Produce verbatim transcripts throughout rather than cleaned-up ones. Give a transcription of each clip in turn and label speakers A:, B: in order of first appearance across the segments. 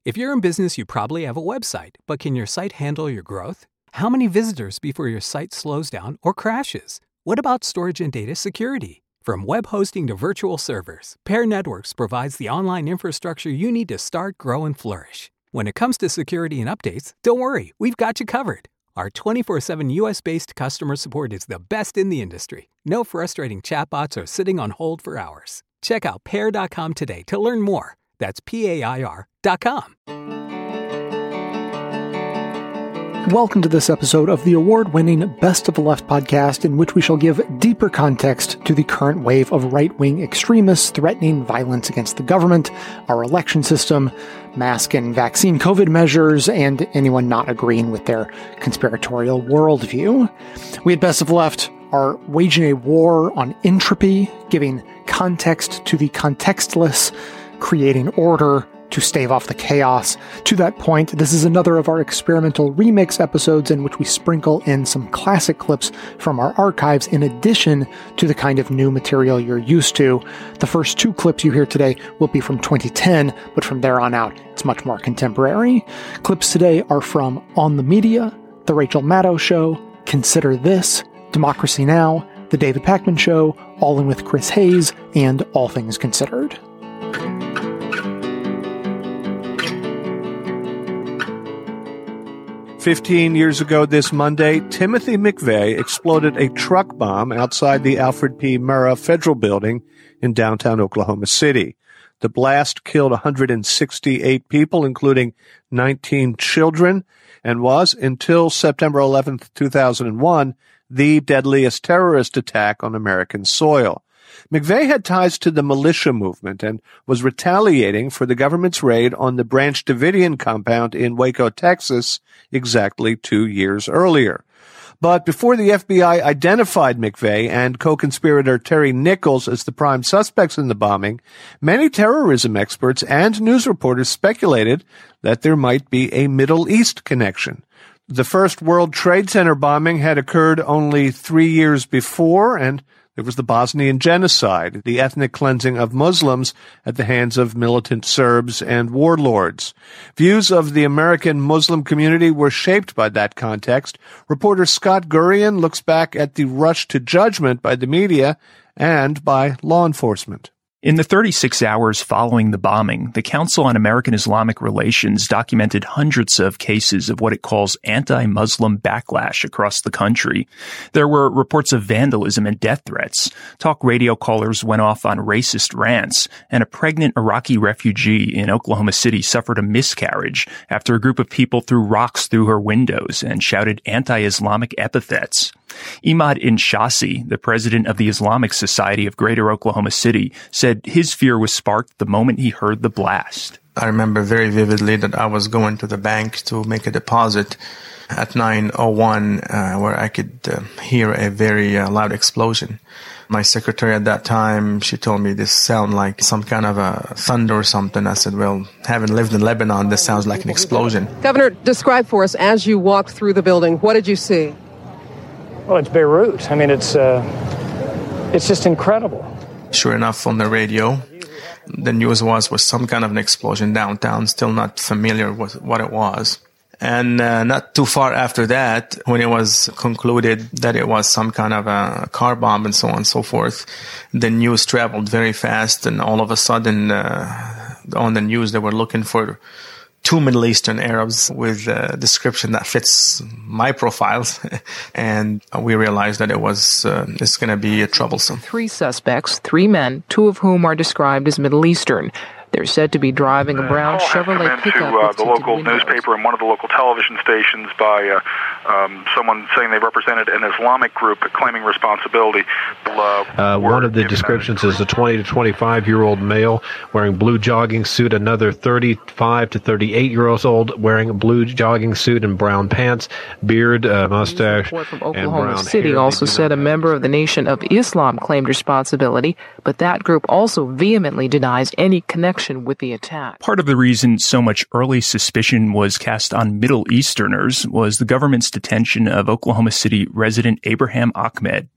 A: If you're in business, you probably have a website, but can your site handle your growth? How many visitors before your site slows down or crashes? What about storage and data security? From web hosting to virtual servers, Pair Networks provides the online infrastructure you need to start, grow, and flourish. When it comes to security and updates, don't worry, we've got you covered. Our twenty-four seven U S-based customer support is the best in the industry. No frustrating chatbots or sitting on hold for hours. Check out pair dot com today to learn more. That's P A I R dot com.
B: Welcome to this episode of the award-winning Best of the Left podcast, in which we shall give deeper context to the current wave of right-wing extremists threatening violence against the government, our election system, mask and vaccine COVID measures, and anyone not agreeing with their conspiratorial worldview. We at Best of the Left are waging a war on entropy, giving context to the contextless, creating order to stave off the chaos. To that point, this is another of our experimental remix episodes in which we sprinkle in some classic clips from our archives in addition to the kind of new material you're used to. The first two clips you hear today will be from twenty ten, but from there on out, it's much more contemporary. Clips today are from On the Media, The Rachel Maddow Show, Consider This, Democracy Now!, The David Pakman Show, All In With Chris Hayes, and All Things Considered.
C: Fifteen years ago this Monday, Timothy McVeigh exploded a truck bomb outside the Alfred P. Murrah Federal Building in downtown Oklahoma City. The blast killed one hundred sixty-eight people, including nineteen children, and was, until September eleventh, two thousand one, the deadliest terrorist attack on American soil. McVeigh had ties to the militia movement and was retaliating for the government's raid on the Branch Davidian compound in Waco, Texas, exactly two years earlier. But before the F B I identified McVeigh and co-conspirator Terry Nichols as the prime suspects in the bombing, many terrorism experts and news reporters speculated that there might be a Middle East connection. The first World Trade Center bombing had occurred only three years before, and there was the Bosnian genocide, the ethnic cleansing of Muslims at the hands of militant Serbs and warlords. Views of the American Muslim community were shaped by that context. Reporter Scott Gurian looks back at the rush to judgment by the media and by law enforcement.
D: In the thirty-six hours following the bombing, the Council on American Islamic Relations documented hundreds of cases of what it calls anti-Muslim backlash across the country. There were reports of vandalism and death threats. Talk radio callers went off on racist rants, and a pregnant Iraqi refugee in Oklahoma City suffered a miscarriage after a group of people threw rocks through her windows and shouted anti-Islamic epithets. Imad Inshasi, the president of the Islamic Society of Greater Oklahoma City, said his fear was sparked the moment he heard the blast.
E: I remember very vividly that I was going to the bank to make a deposit at nine oh one, uh, where I could uh, hear a very uh, loud explosion. My secretary at that time, she told me this sounded like some kind of a thunder or something. I said, well, having lived in Lebanon, this sounds like an explosion.
F: Governor, describe for us, as you walked through the building, what did you see?
G: Well, it's Beirut. I mean, it's uh, it's just incredible.
E: Sure enough, on the radio, the news was was some kind of an explosion downtown. Still not familiar with what it was. And uh, not too far after that, when it was concluded that it was some kind of a car bomb and so on and so forth, the news traveled very fast. And all of a sudden, uh, on the news, they were looking for two Middle Eastern Arabs with a description that fits my profiles. And we realized that it was, uh, it's going to be troublesome.
H: Three suspects, three men, two of whom are described as Middle Eastern. They're said to be driving a brown Chevrolet pickup.
I: To uh, the local newspaper and one of the local television stations by uh, um, someone saying they represented an Islamic group claiming responsibility. Uh,
J: uh, one of the descriptions is a twenty to twenty-five-year-old male wearing blue jogging suit, another thirty-five to thirty-eight-year-old wearing a blue jogging suit and brown pants, beard, uh, mustache,
H: from
J: and
H: Oklahoma
J: brown
H: City
J: hair.
H: also said a member of the Nation of Islam claimed responsibility, but that group also vehemently denies any connection with the attack.
D: Part of the reason so much early suspicion was cast on Middle Easterners was the government's detention of Oklahoma City resident Abraham Ahmed.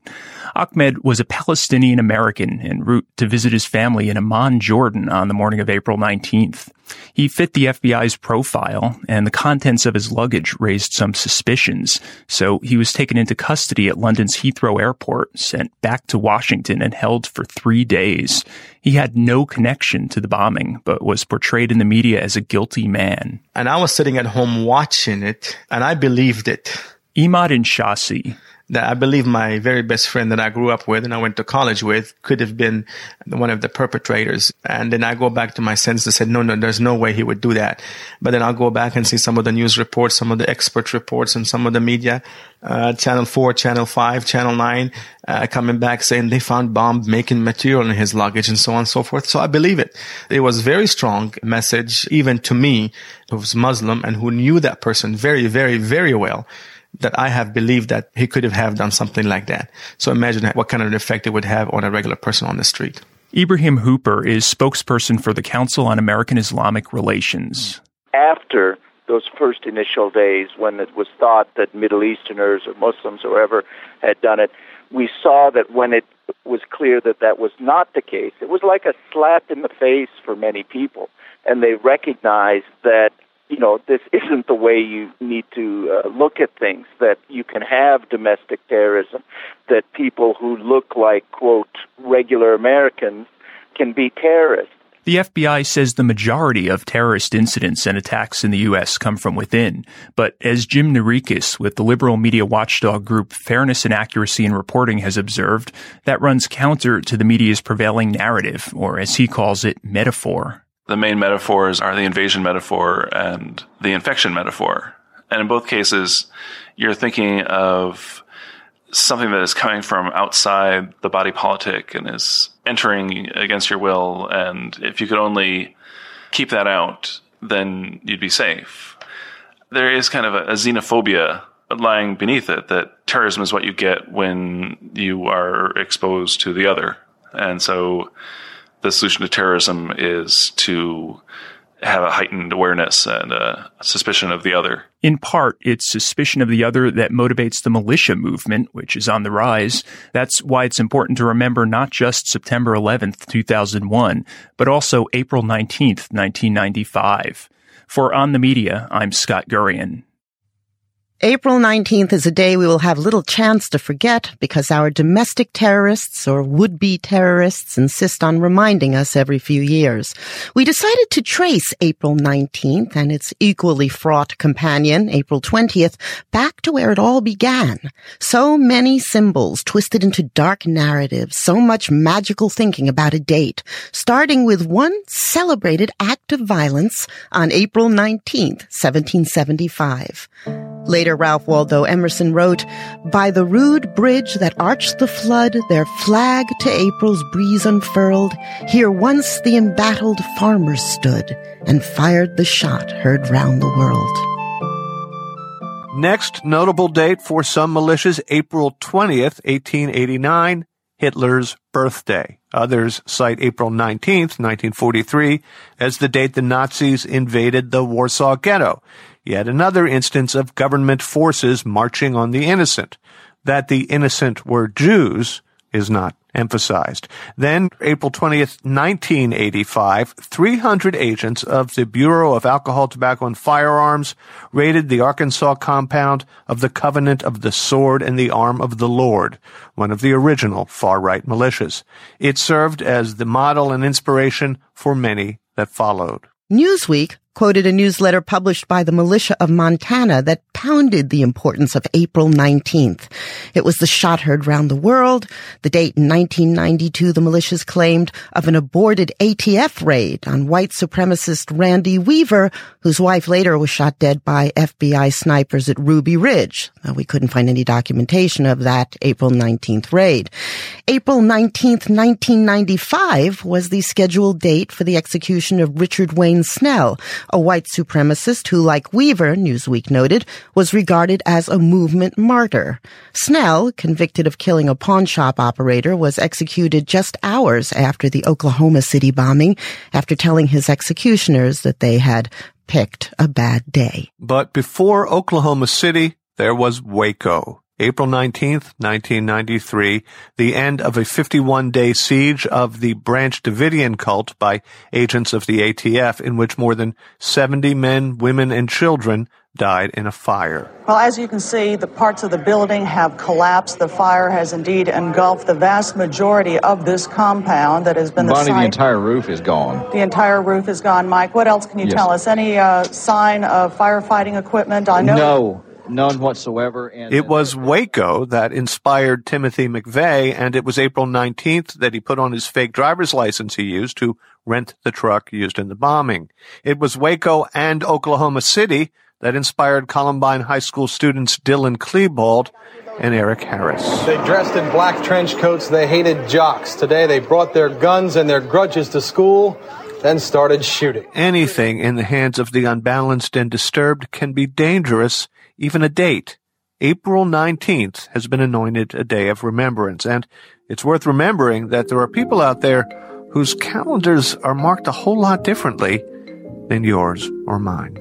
D: Ahmed was a Palestinian American en route to visit his family in Amman, Jordan on the morning of April nineteenth. He fit the F B I's profile, and the contents of his luggage raised some suspicions, so he was taken into custody at London's Heathrow Airport, sent back to Washington, and held for three days. He had no connection to the bombing, but was portrayed in the media as a guilty man.
E: And I was sitting at home watching it, and I believed it.
D: Imad Inshasi.
E: That I believe my very best friend that I grew up with and I went to college with could have been one of the perpetrators. And then I go back to my senses and said, no, no, there's no way he would do that. But then I'll go back and see some of the news reports, some of the expert reports, and some of the media, uh, Channel four, Channel five, Channel nine, uh, coming back saying they found bomb-making material in his luggage and so on and so forth. So I believe it. It was a very strong message, even to me, who was Muslim and who knew that person very, very, very well, that I have believed that he could have, have done something like that. So imagine what kind of an effect it would have on a regular person on the street.
D: Ibrahim Hooper is spokesperson for the Council on American Islamic Relations.
K: After those first initial days, when it was thought that Middle Easterners or Muslims or whoever had done it, we saw that when it was clear that that was not the case, it was like a slap in the face for many people. And they recognized that, you know, this isn't the way you need to uh, look at things, that you can have domestic terrorism, that people who look like, quote, regular Americans can be terrorists.
D: The F B I says the majority of terrorist incidents and attacks in the U S come from within. But as Jim Narikis with the liberal media watchdog group Fairness and Accuracy in Reporting has observed, that runs counter to the media's prevailing narrative, or as he calls it, metaphor.
L: The main metaphors are the invasion metaphor and the infection metaphor. And in both cases, you're thinking of something that is coming from outside the body politic and is entering against your will. And if you could only keep that out, then you'd be safe. There is kind of a, a xenophobia lying beneath it, that terrorism is what you get when you are exposed to the other. And so the solution to terrorism is to have a heightened awareness and a suspicion of the other.
D: In part, it's suspicion of the other that motivates the militia movement, which is on the rise. That's why it's important to remember not just September eleventh, two thousand one, but also April nineteenth, nineteen ninety-five. For On the Media, I'm Scott Gurian.
M: April nineteenth is a day we will have little chance to forget because our domestic terrorists or would-be terrorists insist on reminding us every few years. We decided to trace April nineteenth and its equally fraught companion, April twentieth, back to where it all began. So many symbols twisted into dark narratives, so much magical thinking about a date, starting with one celebrated act of violence on April nineteenth, seventeen seventy-five. Later, Ralph Waldo Emerson wrote, "By the rude bridge that arched the flood, their flag to April's breeze unfurled, here once the embattled farmers stood, and fired the shot heard round the world."
C: Next notable date for some militias, April twentieth, eighteen eighty-nine, Hitler's birthday. Others cite April nineteenth, nineteen forty-three, as the date the Nazis invaded the Warsaw Ghetto. Yet another instance of government forces marching on the innocent. That the innocent were Jews is not emphasized. Then, April twentieth, nineteen eighty-five, three hundred agents of the Bureau of Alcohol, Tobacco, and Firearms raided the Arkansas compound of the Covenant of the Sword and the Arm of the Lord, one of the original far-right militias. It served as the model and inspiration for many that followed.
M: Newsweek quoted a newsletter published by the militia of Montana that pounded the importance of April nineteenth. It was the shot heard round the world, the date in nineteen ninety-two the militias claimed of an aborted A T F raid on white supremacist Randy Weaver, whose wife later was shot dead by F B I snipers at Ruby Ridge. Now, we couldn't find any documentation of that April nineteenth raid. April nineteenth, nineteen ninety-five was the scheduled date for the execution of Richard Wayne Snell, a white supremacist who, like Weaver, Newsweek noted, was regarded as a movement martyr. Snell, convicted of killing a pawn shop operator, was executed just hours after the Oklahoma City bombing, after telling his executioners that they had picked a bad day.
C: But before Oklahoma City, there was Waco. April nineteenth, nineteen ninety-three, the end of a fifty-one day siege of the Branch Davidian cult by agents of the A T F, in which more than seventy men, women, and children died in a fire.
N: Well, as you can see, the parts of the building have collapsed. The fire has indeed engulfed the vast majority of this compound that has been the
O: Bonnie,
N: site.
O: the entire roof is gone.
N: The entire roof is gone. Mike, what else can you
O: Yes.
N: tell us? Any uh, sign of firefighting equipment? I know.
O: No, none whatsoever. And
C: It was Waco that inspired Timothy McVeigh, and it was April nineteenth that he put on his fake driver's license he used to rent the truck used in the bombing. It was Waco and Oklahoma City that inspired Columbine High School students Dylan Klebold and Eric Harris.
P: They dressed in black trench coats. They hated jocks. Today they brought their guns and their grudges to school, then started shooting.
C: Anything in the hands of the unbalanced and disturbed can be dangerous, even a date. April nineteenth has been anointed a day of remembrance, and it's worth remembering that there are people out there whose calendars are marked a whole lot differently than yours or mine.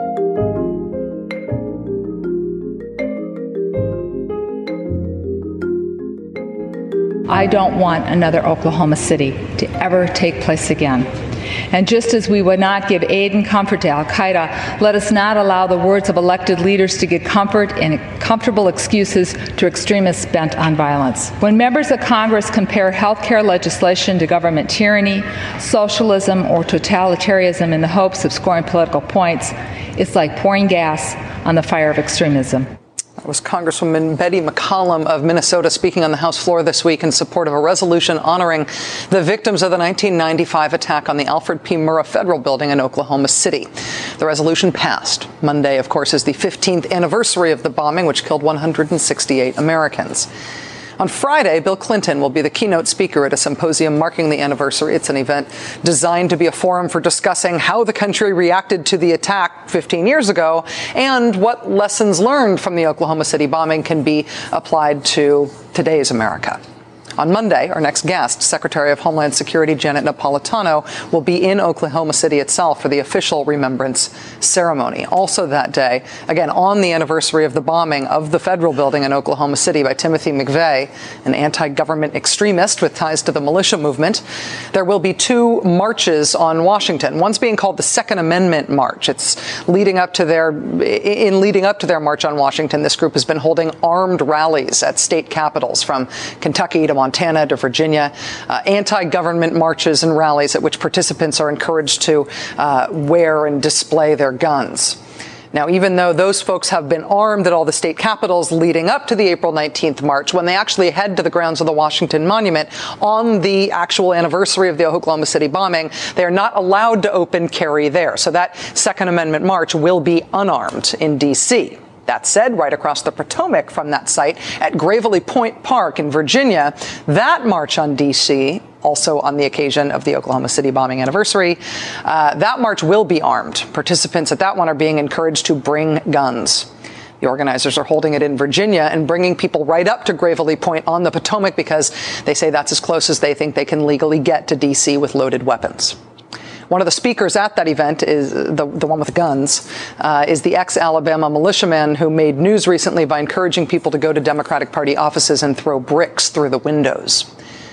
Q: I don't want another Oklahoma City to ever take place again. And just as we would not give aid and comfort to al-Qaeda, let us not allow the words of elected leaders to give comfort and comfortable excuses to extremists bent on violence. When members of Congress compare health care legislation to government tyranny, socialism, or totalitarianism in the hopes of scoring political points, it's like pouring gas on the fire of extremism.
R: That was Congresswoman Betty McCollum of Minnesota speaking on the House floor this week in support of a resolution honoring the victims of the nineteen ninety-five attack on the Alfred P. Murrah Federal Building in Oklahoma City. The resolution passed. Monday, of course, is the fifteenth anniversary of the bombing, which killed one hundred sixty-eight Americans. On Friday, Bill Clinton will be the keynote speaker at a symposium marking the anniversary. It's an event designed to be a forum for discussing how the country reacted to the attack fifteen years ago and what lessons learned from the Oklahoma City bombing can be applied to today's America. On Monday, our next guest, Secretary of Homeland Security Janet Napolitano, will be in Oklahoma City itself for the official remembrance ceremony. Also that day, again, on the anniversary of the bombing of the federal building in Oklahoma City by Timothy McVeigh, an anti-government extremist with ties to the militia movement, there will be two marches on Washington. One's being called the Second Amendment March. It's leading up to their, in leading up to their march on Washington, this group has been holding armed rallies at state capitals from Kentucky to Montana to Virginia, uh, anti-government marches and rallies at which participants are encouraged to uh, wear and display their guns. Now, even though those folks have been armed at all the state capitals leading up to the April nineteenth march, when they actually head to the grounds of the Washington Monument on the actual anniversary of the Oklahoma City bombing, they are not allowed to open carry there. So that Second Amendment march will be unarmed in D C That said, right across the Potomac from that site at Gravely Point Park in Virginia, that march on D C, also on the occasion of the Oklahoma City bombing anniversary, uh, that march will be armed. Participants at that one are being encouraged to bring guns. The organizers are holding it in Virginia and bringing people right up to Gravely Point on the Potomac because they say that's as close as they think they can legally get to D C with loaded weapons. One of the speakers at that event is the, the one with guns, uh, is the ex-Alabama militiaman who made news recently by encouraging people to go to Democratic Party offices and throw bricks through the windows.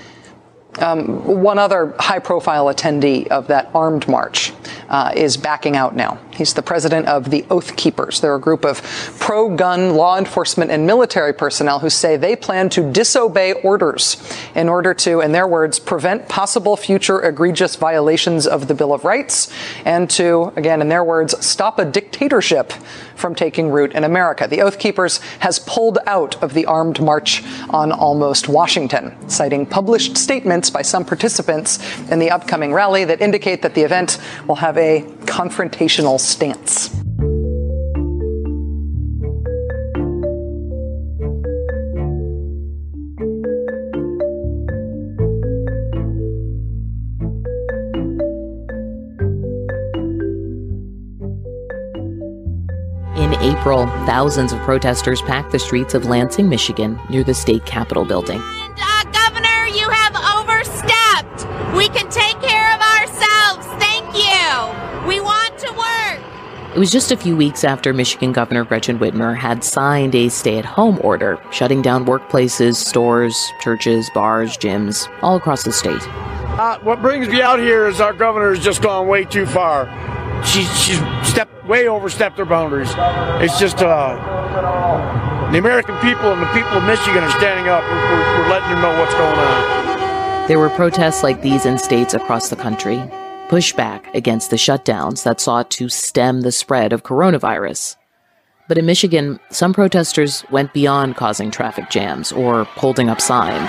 R: Um, one other high-profile attendee of that armed march uh, is backing out now. He's the president of the Oath Keepers. They're a group of pro-gun law enforcement and military personnel who say they plan to disobey orders in order to, in their words, prevent possible future egregious violations of the Bill of Rights and to, again, in their words, stop a dictatorship from taking root in America. The Oath Keepers has pulled out of the armed march on Almost Washington, citing published statements by some participants in the upcoming rally that indicate that the event will have a confrontational stance.
S: In April, thousands of protesters packed the streets of Lansing, Michigan, near the state capitol building.
T: Uh, Governor, you have overstepped. We can take care of ourselves. Thank you. We want to work.
S: It was just a few weeks after Michigan Governor Gretchen Whitmer had signed a stay-at-home order, shutting down workplaces, stores, churches, bars, gyms, all across the state.
U: Uh, what brings me out here is our governor has just gone way too far. She, she's stepped, way overstepped her boundaries. It's just uh, the American people and the people of Michigan are standing up. We're, we're, we're letting them know what's going on.
S: There were protests like these in states across the country. Pushback against the shutdowns that sought to stem the spread of coronavirus. But in Michigan, some protesters went beyond causing traffic jams or holding up signs.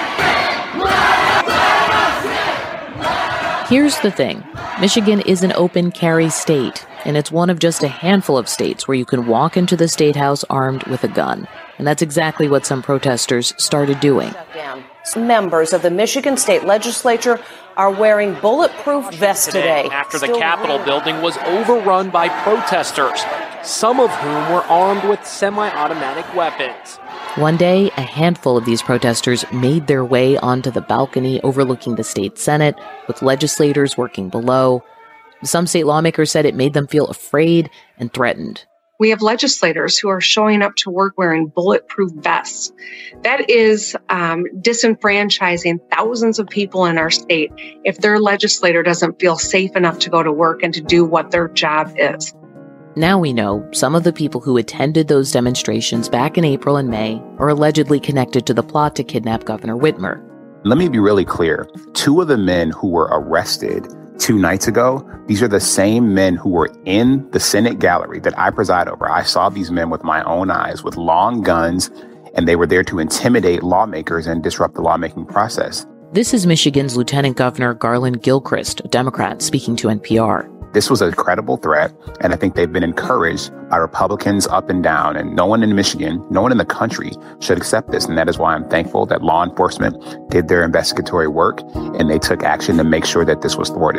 S: Here's the thing. Michigan is an open carry state, and it's one of just a handful of states where you can walk into the state house armed with a gun. And that's exactly what some protesters started doing.
V: Members of the Michigan State Legislature are wearing bulletproof vests today.
W: After the Capitol building was overrun by protesters, some of whom were armed with semi-automatic weapons.
S: One day, a handful of these protesters made their way onto the balcony overlooking the state Senate, with legislators working below. Some state lawmakers said it made them feel afraid and threatened.
X: We have legislators who are showing up to work wearing bulletproof vests. That is um, disenfranchising thousands of people in our state if their legislator doesn't feel safe enough to go to work and to do what their job is.
S: Now we know some of the people who attended those demonstrations back in April and May are allegedly connected to the plot to kidnap Governor Whitmer.
Y: Let me be really clear. Two of the men who were arrested two nights ago, these are the same men who were in the Senate gallery that I preside over. I saw these men with my own eyes with long guns, and they were there to intimidate lawmakers and disrupt the lawmaking process.
S: This is Michigan's Lieutenant Governor Garland Gilchrist, a Democrat, speaking to N P R.
Y: This was a credible threat, and I think they've been encouraged by Republicans up and down, and no one in Michigan, no one in the country should accept this, and that is why I'm thankful that law enforcement did their investigatory work, and they took action to make sure that this was thwarted.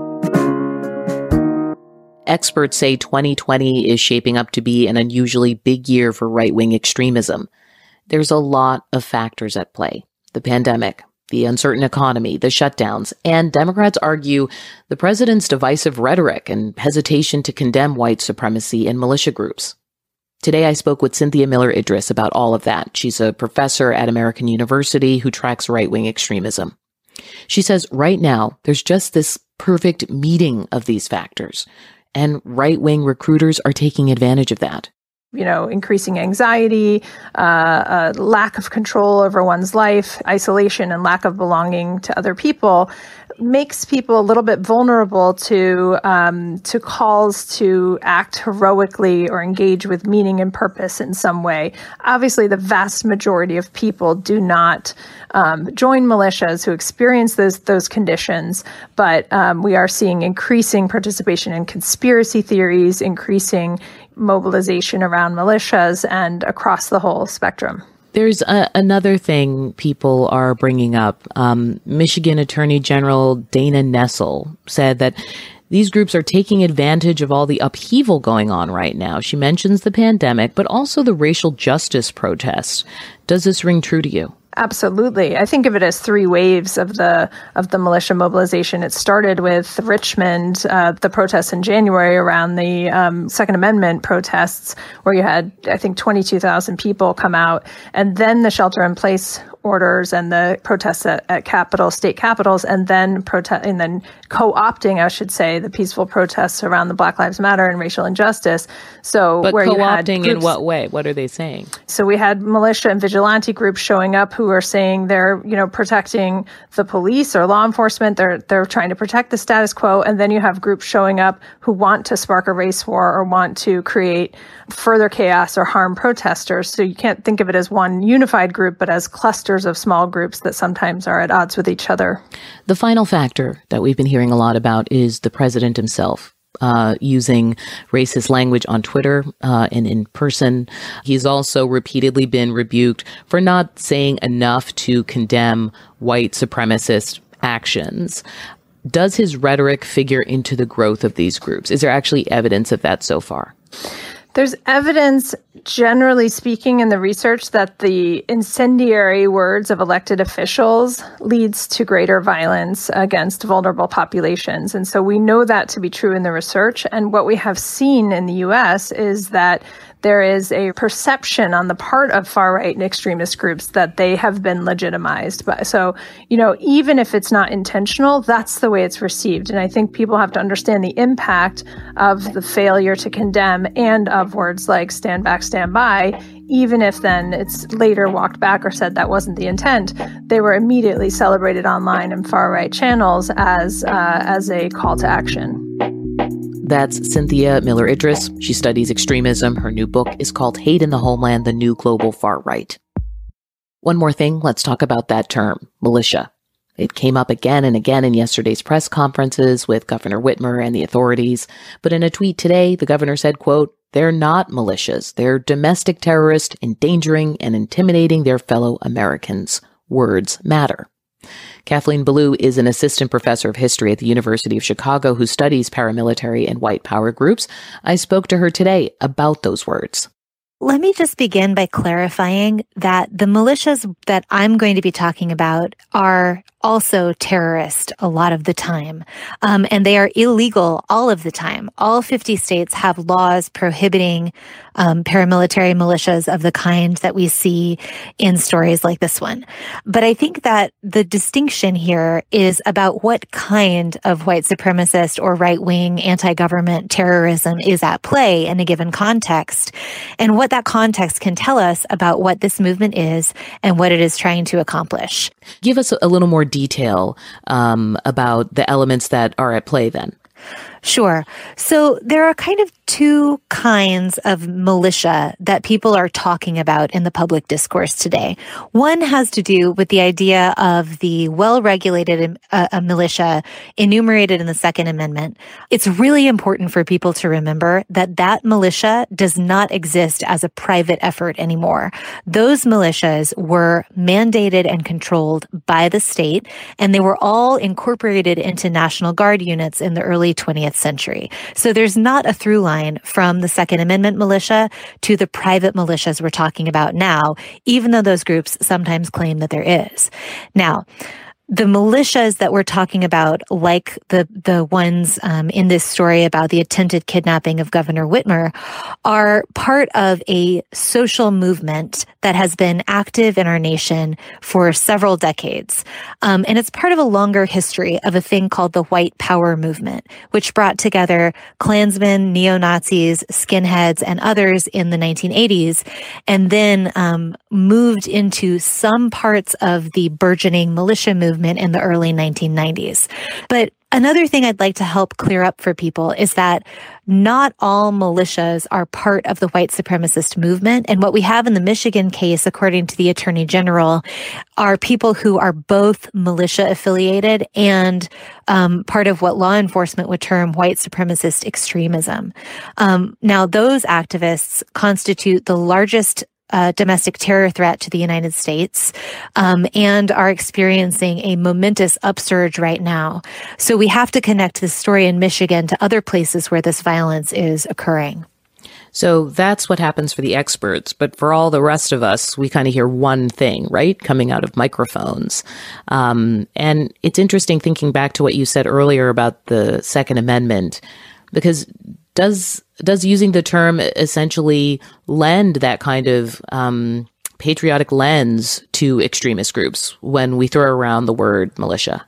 S: Experts say twenty twenty is shaping up to be an unusually big year for right-wing extremism. There's a lot of factors at play. The pandemic, the uncertain economy, the shutdowns, and Democrats argue the president's divisive rhetoric and hesitation to condemn white supremacy and militia groups. Today I spoke with Cynthia Miller Idris about all of that. She's a professor at American University who tracks right-wing extremism. She says right now there's just this perfect meeting of these factors, and right-wing recruiters are taking advantage of that.
Z: You know, increasing anxiety, uh, a lack of control over one's life, isolation and lack of belonging to other people makes people a little bit vulnerable to um, to calls to act heroically or engage with meaning and purpose in some way. Obviously, the vast majority of people do not um, join militias who experience those those conditions, but um, we are seeing increasing participation in conspiracy theories, increasing mobilization around militias, and across the whole spectrum.
S: There's a, another thing people are bringing up. Um, Michigan Attorney General Dana Nessel said that these groups are taking advantage of all the upheaval going on right now. She mentions the pandemic, but also the racial justice protests. Does this ring true to you?
Z: Absolutely. I think of it as three waves of the of the militia mobilization. It started with Richmond, uh, the protests in January around the um, Second Amendment protests, where you had, I think, twenty-two thousand people come out, and then the shelter-in-place orders and the protests at, at capital, state capitals, and then protest, and then co-opting, I should say, the peaceful protests around the Black Lives Matter and racial injustice. So,
S: but
Z: where
S: co-opting
Z: you had groups,
S: in what way? What are they saying?
Z: So we had militia and vigilante groups showing up who are saying they're, you know, protecting the police or law enforcement. They're they're trying to protect the status quo, and then you have groups showing up who want to spark a race war or want to create further chaos or harm protesters. So you can't think of it as one unified group, but as clusters of small groups that sometimes are at odds with each other.
S: The final factor that we've been hearing a lot about is the president himself. Uh, using racist language on Twitter uh, and in person. He's also repeatedly been rebuked for not saying enough to condemn white supremacist actions. Does his rhetoric figure into the growth of these groups? Is there actually evidence of that so far?
Z: There's evidence, generally speaking, in the research that the incendiary words of elected officials leads to greater violence against vulnerable populations. And so we know that to be true in the research. And what we have seen in the U S is that there is a perception on the part of far-right and extremist groups that they have been legitimized. But so, you know, even if it's not intentional, that's the way it's received. And I think people have to understand the impact of the failure to condemn and of words like stand back, stand by, even if then it's later walked back or said that wasn't the intent. They were immediately celebrated online and far-right channels as uh, as a call to action.
S: That's Cynthia Miller Idriss. She studies extremism. Her new book is called Hate in the Homeland, The New Global Far Right. One more thing, let's talk about that term, militia. It came up again and again in yesterday's press conferences with Governor Whitmer and the authorities. But in a tweet today, the governor said, quote, "They're not militias. They're domestic terrorists endangering and intimidating their fellow Americans. Words matter." Kathleen Belew is an assistant professor of history at the University of Chicago who studies paramilitary and white power groups. I spoke to her today about those words.
A: Let me just begin by clarifying that the militias that I'm going to be talking about are also terrorist a lot of the time, um, and they are illegal all of the time. All fifty states have laws prohibiting um, paramilitary militias of the kind that we see in stories like this one. But I think that the distinction here is about what kind of white supremacist or right-wing anti-government terrorism is at play in a given context, and what that context can tell us about what this movement is and what it is trying to accomplish.
S: Give us a little more detail um, about the elements that are at play then.
A: Sure. So there are kind of two kinds of militia that people are talking about in the public discourse today. One has to do with the idea of the well-regulated uh, a militia enumerated in the Second Amendment. It's really important for people to remember that that militia does not exist as a private effort anymore. Those militias were mandated and controlled by the state, and they were all incorporated into National Guard units in the early twentieth century. So there's not a through line from the Second Amendment militia to the private militias we're talking about now, even though those groups sometimes claim that there is. Now, the militias that we're talking about, like the the ones um, in this story about the attempted kidnapping of Governor Whitmer, are part of a social movement that has been active in our nation for several decades. Um, and it's part of a longer history of a thing called the White Power Movement, which brought together Klansmen, neo-Nazis, skinheads, and others in the nineteen eighties, and then um, moved into some parts of the burgeoning militia movement in the early nineteen nineties. But another thing I'd like to help clear up for people is that not all militias are part of the white supremacist movement. And what we have in the Michigan case, according to the Attorney General, are people who are both militia affiliated and um, part of what law enforcement would term white supremacist extremism. Um, now, those activists constitute the largest Uh, domestic terror threat to the United States, um, and are experiencing a momentous upsurge right now. So we have to connect this story in Michigan to other places where this violence is occurring.
S: So that's what happens for the experts. But for all the rest of us, we kind of hear one thing, right, coming out of microphones. Um, and it's interesting thinking back to what you said earlier about the Second Amendment, because does does using the term essentially lend that kind of um, patriotic lens to extremist groups when we throw around the word militia?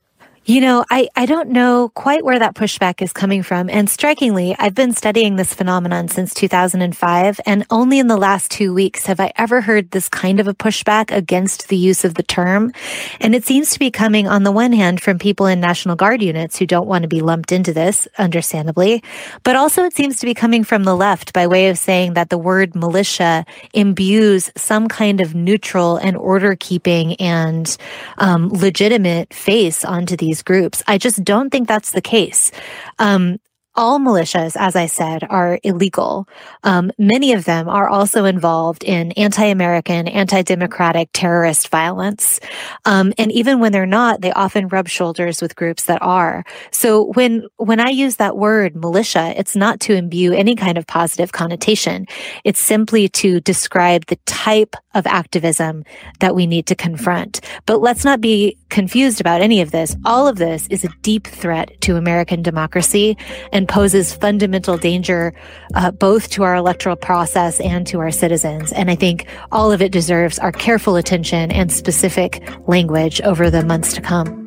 A: You know, I, I don't know quite where that pushback is coming from. And strikingly, I've been studying this phenomenon since two thousand five, and only in the last two weeks have I ever heard this kind of a pushback against the use of the term. And it seems to be coming, on the one hand, from people in National Guard units who don't want to be lumped into this, understandably. But also it seems to be coming from the left by way of saying that the word militia imbues some kind of neutral and order-keeping and um, legitimate face onto these groups. I just don't think that's the case. Um, all militias, as I said, are illegal. Um, many of them are also involved in anti-American, anti-democratic terrorist violence. Um, and even when they're not, they often rub shoulders with groups that are. So when, when I use that word militia, it's not to imbue any kind of positive connotation. It's simply to describe the type of activism that we need to confront. But let's not be confused about any of this. All of this is a deep threat to American democracy and poses fundamental danger uh, both to our electoral process and to our citizens. And I think all of it deserves our careful attention and specific language over the months to come.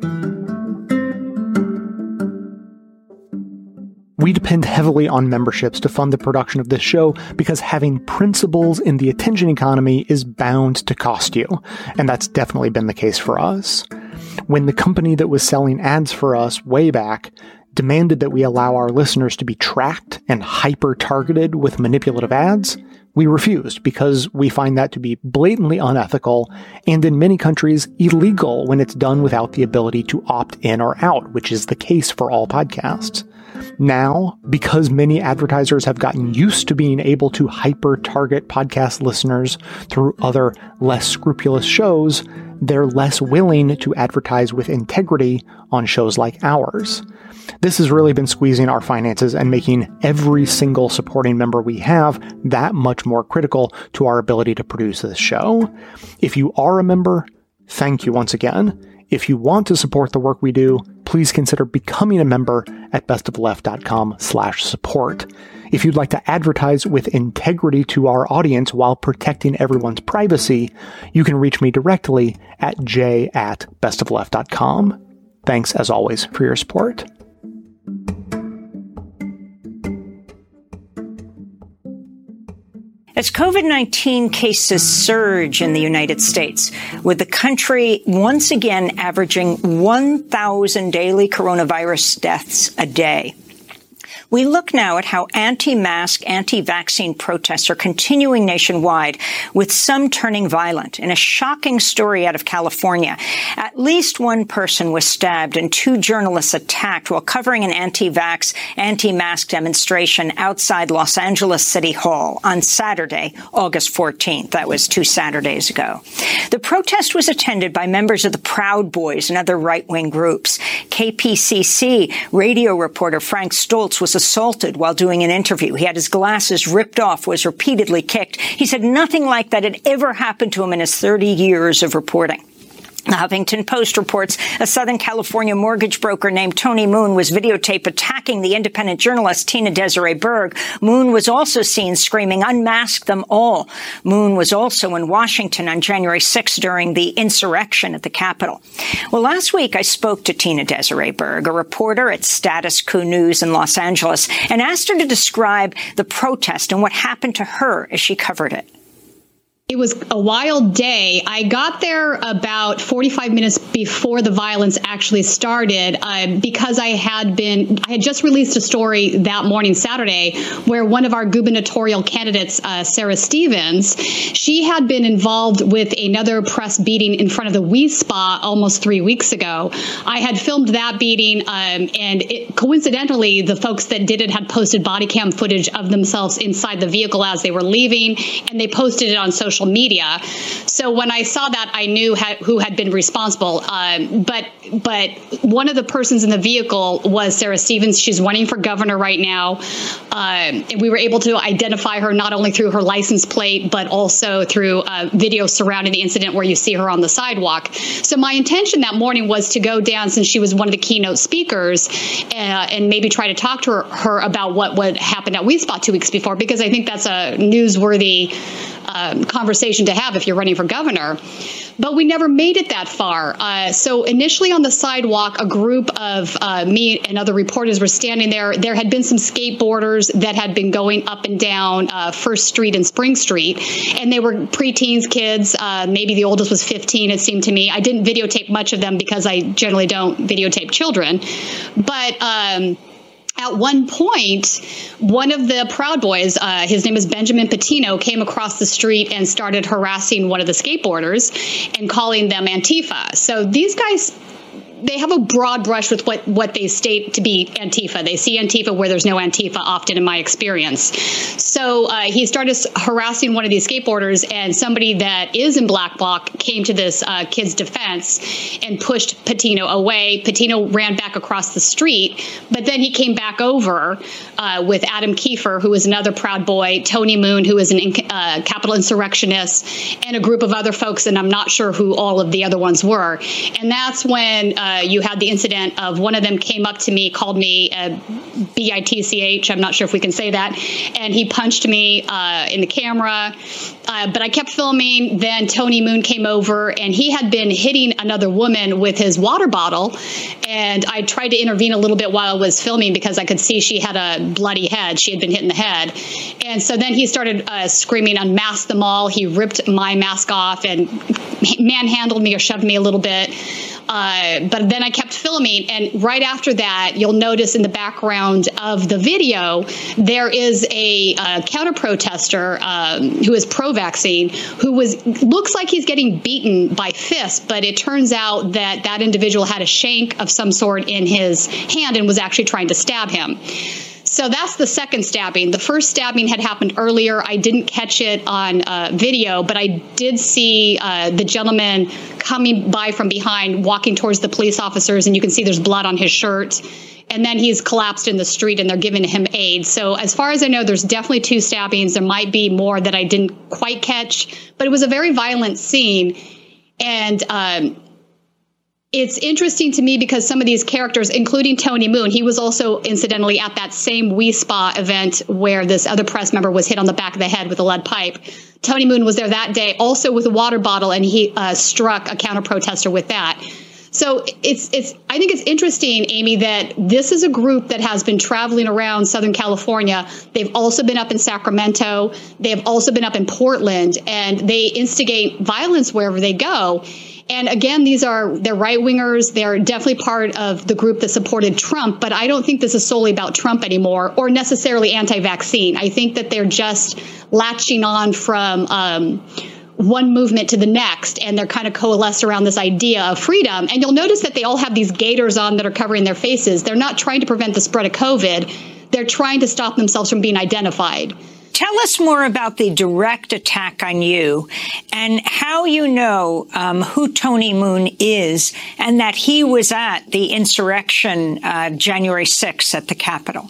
B: We depend heavily on memberships to fund the production of this show because having principles in the attention economy is bound to cost you. And that's definitely been the case for us. When the company that was selling ads for us way back demanded that we allow our listeners to be tracked and hyper-targeted with manipulative ads, we refused because we find that to be blatantly unethical and in many countries illegal when it's done without the ability to opt in or out, which is the case for all podcasts. Now, because many advertisers have gotten used to being able to hyper-target podcast listeners through other less scrupulous shows, they're less willing to advertise with integrity on shows like ours. This has really been squeezing our finances and making every single supporting member we have that much more critical to our ability to produce this show. If you are a member, thank you once again. If you want to support the work we do, please consider becoming a member at bestoftheleft.com slash support. If you'd like to advertise with integrity to our audience while protecting everyone's privacy, you can reach me directly at j at bestoftheleft dot com. Thanks, as always, for your support.
F: As COVID nineteen cases surge in the United States, with the country once again averaging one thousand daily coronavirus deaths a day, we look now at how anti-mask, anti-vaccine protests are continuing nationwide, with some turning violent. In a shocking story out of California, at least one person was stabbed and two journalists attacked while covering an anti-vax, anti-mask demonstration outside Los Angeles City Hall on Saturday, August fourteenth. That was two Saturdays ago. The protest was attended by members of the Proud Boys and other right-wing groups. K P C C radio reporter Frank Stoltz was assaulted while doing an interview. He had his glasses ripped off, was repeatedly kicked. He said nothing like that had ever happened to him in his thirty years of reporting. The Huffington Post reports a Southern California mortgage broker named Tony Moon was videotaped attacking the independent journalist Tina Desiree Berg. Moon was also seen screaming, "Unmask them all." Moon was also in Washington on January sixth during the insurrection at the Capitol. Well, last week I spoke to Tina Desiree Berg, a reporter at Status Quo News in Los Angeles, and asked her to describe the protest and what happened to her as she covered it.
G: It was a wild day. I got there about forty-five minutes before the violence actually started uh, because I had been, I had just released a story that morning, Saturday, where one of our gubernatorial candidates, uh, Sarah Stevens, she had been involved with another press beating in front of the Wi Spa almost three weeks ago. I had filmed that beating, um, and it, coincidentally, the folks that did it had posted body cam footage of themselves inside the vehicle as they were leaving, and they posted it on social media. So when I saw that, I knew ha- who had been responsible. Um, but but one of the persons in the vehicle was Sarah Stevens. She's running for governor right now. Um, and we were able to identify her not only through her license plate, but also through uh, video surrounding the incident where you see her on the sidewalk. So my intention that morning was to go down, since she was one of the keynote speakers, uh, and maybe try to talk to her, her about what would happen at Wi Spa two weeks before, because I think that's a newsworthy Um, conversation to have if you're running for governor. But we never made it that far. Uh, so initially on the sidewalk, a group of uh, me and other reporters were standing there. There had been some skateboarders that had been going up and down uh, First Street and Spring Street, and they were preteens, kids. Uh, maybe the oldest was fifteen, it seemed to me. I didn't videotape much of them because I generally don't videotape children. But um at one point, one of the Proud Boys, uh, his name is Benjamin Patino, came across the street and started harassing one of the skateboarders and calling them Antifa. So these guys they have a broad brush with what, what they state to be Antifa. They see Antifa where there's no Antifa often in my experience. So uh, he started harassing one of these skateboarders, and somebody that is in Black Bloc came to this uh, kid's defense and pushed Patino away. Patino ran back across the street, but then he came back over uh, with Adam Kiefer, who is another Proud Boy, Tony Moon, who is an uh, Capitol insurrectionist, and a group of other folks, and I'm not sure who all of the other ones were. And that's when uh, you had the incident of one of them came up to me, called me a B I T C H, I'm not sure if we can say that, and he punched me uh, in the camera. Uh, but I kept filming. Then Tony Moon came over, and he had been hitting another woman with his water bottle. And I tried to intervene a little bit while I was filming because I could see she had a bloody head. She had been hit in the head. And so then he started uh, screaming, "Unmask them all." He ripped my mask off and manhandled me or shoved me a little bit. Uh, but then I kept filming, and right after that, you'll notice in the background of the video, there is a uh, counter-protester um, who is pro-vaccine, who was looks like he's getting beaten by fists, but it turns out that that individual had a shank of some sort in his hand and was actually trying to stab him. So that's the second stabbing. The first stabbing had happened earlier. I didn't catch it on uh, video, but I did see uh, the gentleman coming by from behind, walking towards the police officers, and you can see there's blood on his shirt. And then he's collapsed in the street, and they're giving him aid. So as far as I know, there's definitely two stabbings. There might be more that I didn't quite catch, but it was a very violent scene. And um, it's interesting to me because some of these characters, including Tony Moon, he was also incidentally at that same We Spa event where this other press member was hit on the back of the head with a lead pipe. Tony Moon was there that day also with a water bottle, and he uh, struck a counter-protester with that. So it's it's I think it's interesting, Amy, that this is a group that has been traveling around Southern California. They've also been up in Sacramento. They have also been up in Portland, and they instigate violence wherever they go. And again, these are, they're right-wingers. They're definitely part of the group that supported Trump, but I don't think this is solely about Trump anymore or necessarily anti-vaccine. I think that they're just latching on from um, one movement to the next, and they're kind of coalesced around this idea of freedom. And you'll notice that they all have these gaiters on that are covering their faces. They're not trying to prevent the spread of COVID. They're trying to stop themselves from being identified.
F: Tell us more about the direct attack on you and how you know um, who Tony Moon is and that he was at the insurrection uh, January sixth at the Capitol.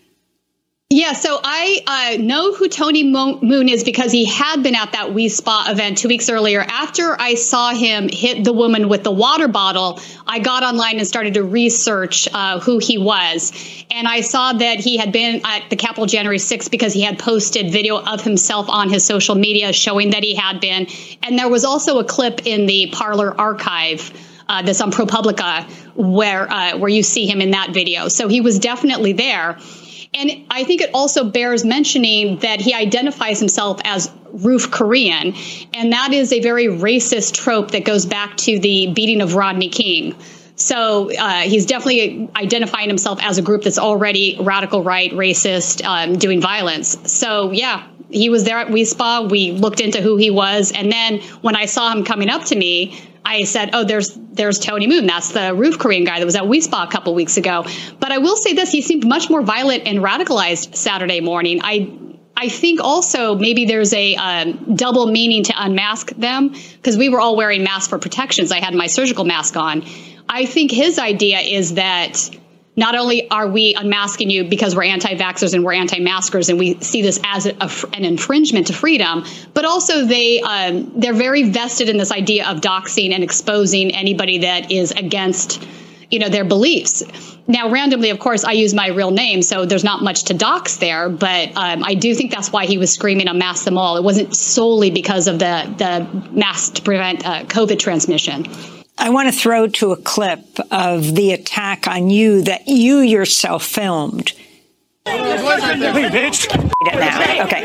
G: Yeah, so I uh, know who Tony Moon is because he had been at that We Spa event two weeks earlier. After I saw him hit the woman with the water bottle, I got online and started to research uh, who he was. And I saw that he had been at the Capitol January sixth because he had posted video of himself on his social media showing that he had been. And there was also a clip in the Parler archive uh, that's on ProPublica where uh, where you see him in that video. So he was definitely there. And I think it also bears mentioning that he identifies himself as Roof Korean, and that is a very racist trope that goes back to the beating of Rodney King. So uh, he's definitely identifying himself as a group that's already radical right, racist, um, doing violence. So, yeah, he was there at We Spa. We looked into who he was. And then when I saw him coming up to me, I said, oh, there's there's Tony Moon. That's the Roof Korean guy that was at We Spa a couple weeks ago. But I will say this. He seemed much more violent and radicalized Saturday morning. I I think also maybe there's a um, double meaning to unmask them because we were all wearing masks for protections. I had my surgical mask on. I think his idea is that not only are we unmasking you because we're anti-vaxxers and we're anti-maskers and we see this as a, a, an infringement to freedom, but also they, um, they're very vested in this idea of doxing and exposing anybody that is against, you know, their beliefs. Now, randomly, of course, I use my real name, so there's not much to dox there, but um, I do think that's why he was screaming unmask them all. It wasn't solely because of the, the mask to prevent uh, COVID transmission.
F: I want to throw to a clip of the attack on you that you yourself filmed.
U: Hey, bitch.
F: Now. Okay.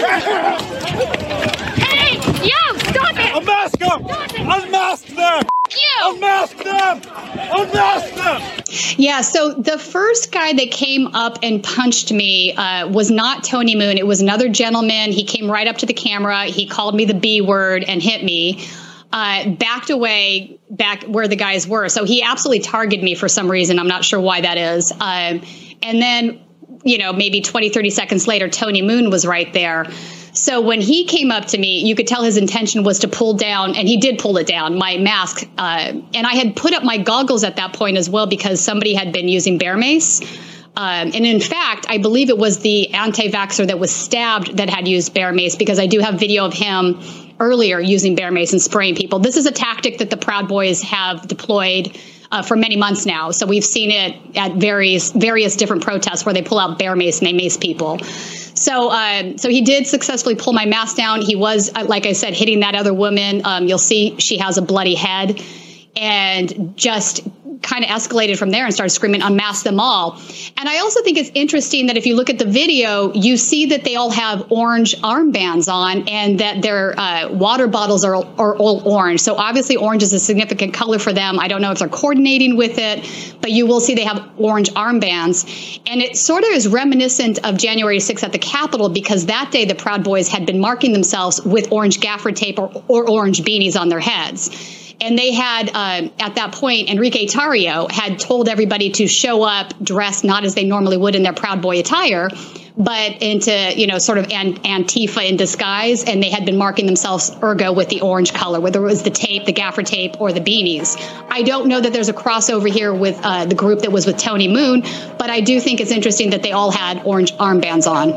T: Hey, yo, stop it!
U: Unmask them! Unmask them!
T: You!
U: Unmask them! Unmask them!
G: Yeah, so the first guy that came up and punched me uh, was not Tony Moon. It was another gentleman. He came right up to the camera. He called me the B word and hit me. uh, backed away back where the guys were. So he absolutely targeted me for some reason. I'm not sure why that is. Um, and then, you know, maybe twenty, thirty seconds later, Tony Moon was right there. So when he came up to me, you could tell his intention was to pull down, and he did pull it down, my mask. Uh, and I had put up my goggles at that point as well because somebody had been using bear mace. Um, and in fact, I believe it was the anti-vaxxer that was stabbed that had used bear mace, because I do have video of him earlier using bear mace and spraying people. This is a tactic that the Proud Boys have deployed uh, for many months now. So we've seen it at various various different protests where they pull out bear mace and they mace people. So um, so he did successfully pull my mask down. He was, like I said, hitting that other woman. Um, you'll see she has a bloody head, and just kind of escalated from there and started screaming, unmask them all. And I also think it's interesting that if you look at the video, you see that they all have orange armbands on, and that their uh, water bottles are, are all orange. So obviously orange is a significant color for them. I don't know if they're coordinating with it, but you will see they have orange armbands. And it sort of is reminiscent of January sixth at the Capitol, because that day the Proud Boys had been marking themselves with orange gaffer tape or, or orange beanies on their heads. And they had, uh, at that point, Enrique Tarrio had told everybody to show up dressed not as they normally would in their Proud Boy attire, but into, you know, sort of an, Antifa in disguise. And they had been marking themselves ergo with the orange color, whether it was the tape, the gaffer tape, or the beanies. I don't know that there's a crossover here with uh, the group that was with Tony Moon, but I do think it's interesting that they all had orange armbands on.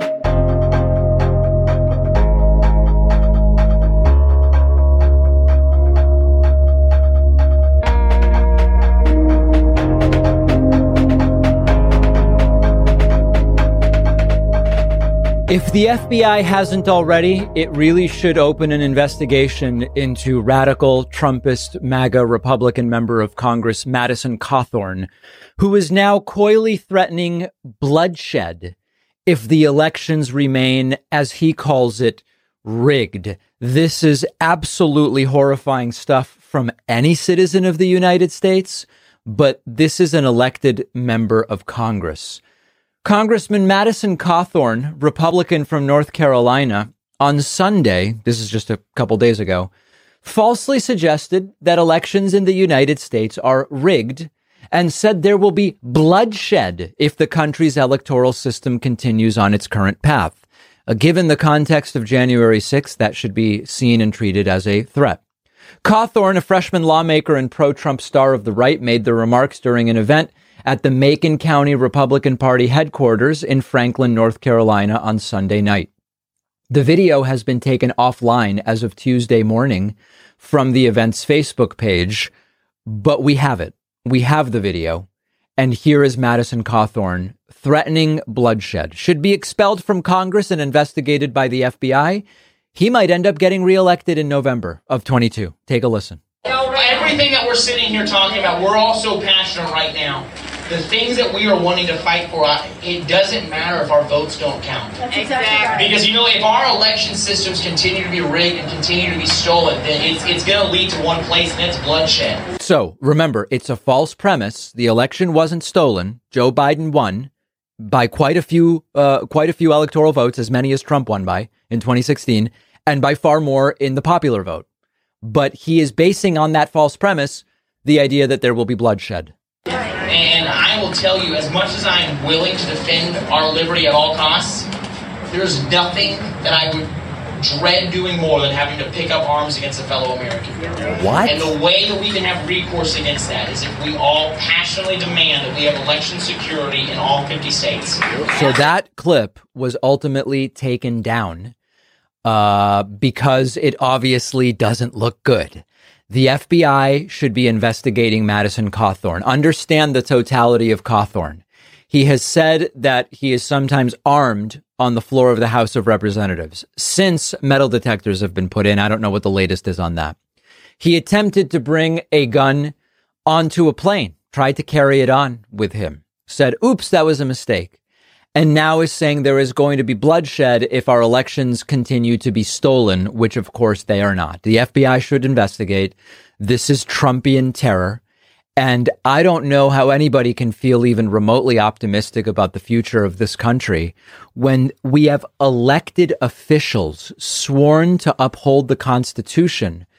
E: If the F B I hasn't already, it really should open an investigation into radical Trumpist MAGA Republican member of Congress Madison Cawthorn, who is now coyly threatening bloodshed if the elections remain, as he calls it, rigged. This is absolutely horrifying stuff from any citizen of the United States, but this is an elected member of Congress. Congressman Madison Cawthorn, Republican from North Carolina, on Sunday, this is just a couple days ago, falsely suggested that elections in the United States are rigged and said there will be bloodshed if the country's electoral system continues on its current path. Uh, given the context of January sixth, that should be seen and treated as a threat. Cawthorn, a freshman lawmaker and pro-Trump star of the right, made the remarks during an event at the Macon County Republican Party headquarters in Franklin, North Carolina on Sunday night. The video has been taken offline as of Tuesday morning from the event's Facebook page, but we have it. We have the video. And here is Madison Cawthorn threatening bloodshed. Should be expelled from Congress and investigated by the F B I. He might end up getting reelected in November of twenty-two. Take a listen.
H: Everything that we're sitting here talking about, we're all so passionate right now. The things that we are wanting to fight for, it doesn't matter if our votes don't count.
T: That's exactly right.
H: Because, you know, if our election systems continue to be rigged and continue to be stolen, then it's, it's going to lead to one place, and it's bloodshed.
E: So, remember, it's a false premise. The election wasn't stolen. Joe Biden won by quite a few, uh, quite a few electoral votes, as many as Trump won by in twenty sixteen, and by far more in the popular vote. But he is basing on that false premise the idea that there will be bloodshed.
H: And I will tell you, as much as I am willing to defend our liberty at all costs, there's nothing that I would dread doing more than having to pick up arms against a fellow American.
E: What?
H: And the way that we can have recourse against that is if we all passionately demand that we have election security in all fifty states.
E: So that clip was ultimately taken down uh, because it obviously doesn't look good. The F B I should be investigating Madison Cawthorn. Understand the totality of Cawthorn. He has said that he is sometimes armed on the floor of the House of Representatives since metal detectors have been put in. I don't know what the latest is on that. He attempted to bring a gun onto a plane, tried to carry it on with him, said, oops, that was a mistake. And now is saying there is going to be bloodshed if our elections continue to be stolen, which of course they are not. The F B I should investigate. This is Trumpian terror. And I don't know how anybody can feel even remotely optimistic about the future of this country when we have elected officials sworn to uphold the Constitution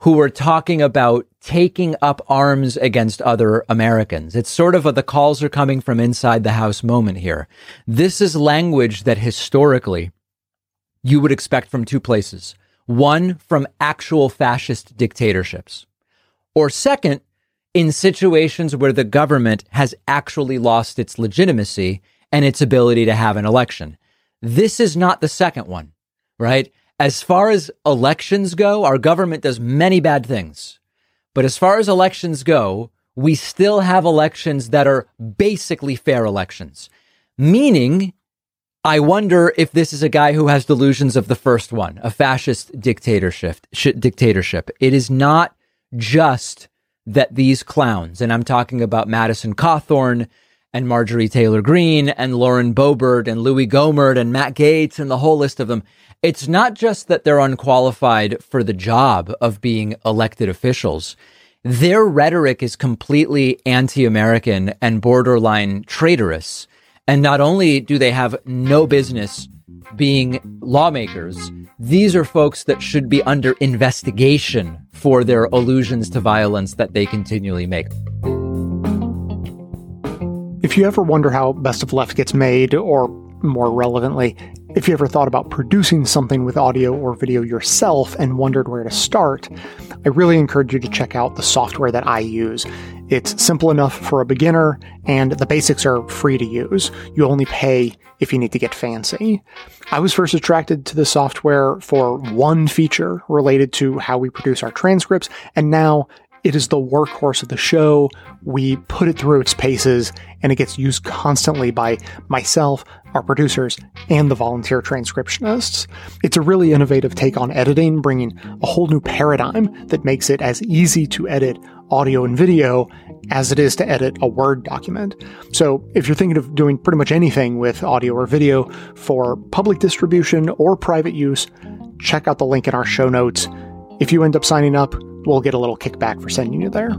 E: who are talking about taking up arms against other Americans. It's sort of a the calls are coming from inside the house moment here. This is language that historically you would expect from two places. One, from actual fascist dictatorships. Or second, in situations where the government has actually lost its legitimacy and its ability to have an election. This is not the second one, right? As far as elections go, our government does many bad things. But as far as elections go, we still have elections that are basically fair elections. Meaning, I wonder if this is a guy who has delusions of the first one, a fascist dictatorship. Dictatorship. It is not just that these clowns, and I'm talking about Madison Cawthorn and Marjorie Taylor Greene and Lauren Boebert and Louis Gohmert and Matt Gaetz and the whole list of them. It's not just that they're unqualified for the job of being elected officials. Their rhetoric is completely anti-American and borderline traitorous. And not only do they have no business being lawmakers, these are folks that should be under investigation for their allusions to violence that they continually make.
B: If you ever wonder how Best of Left gets made, or more relevantly, if you ever thought about producing something with audio or video yourself and wondered where to start, I really encourage you to check out the software that I use. It's simple enough for a beginner, and the basics are free to use. You only pay if you need to get fancy. I was first attracted to the software for one feature related to how we produce our transcripts, and now it is the workhorse of the show. We put it through its paces, and it gets used constantly by myself, our producers, and the volunteer transcriptionists. It's a really innovative take on editing, bringing a whole new paradigm that makes it as easy to edit audio and video as it is to edit a Word document. So if you're thinking of doing pretty much anything with audio or video for public distribution or private use, check out the link in our show notes. If you end up signing up, we'll get a little kickback for sending you there.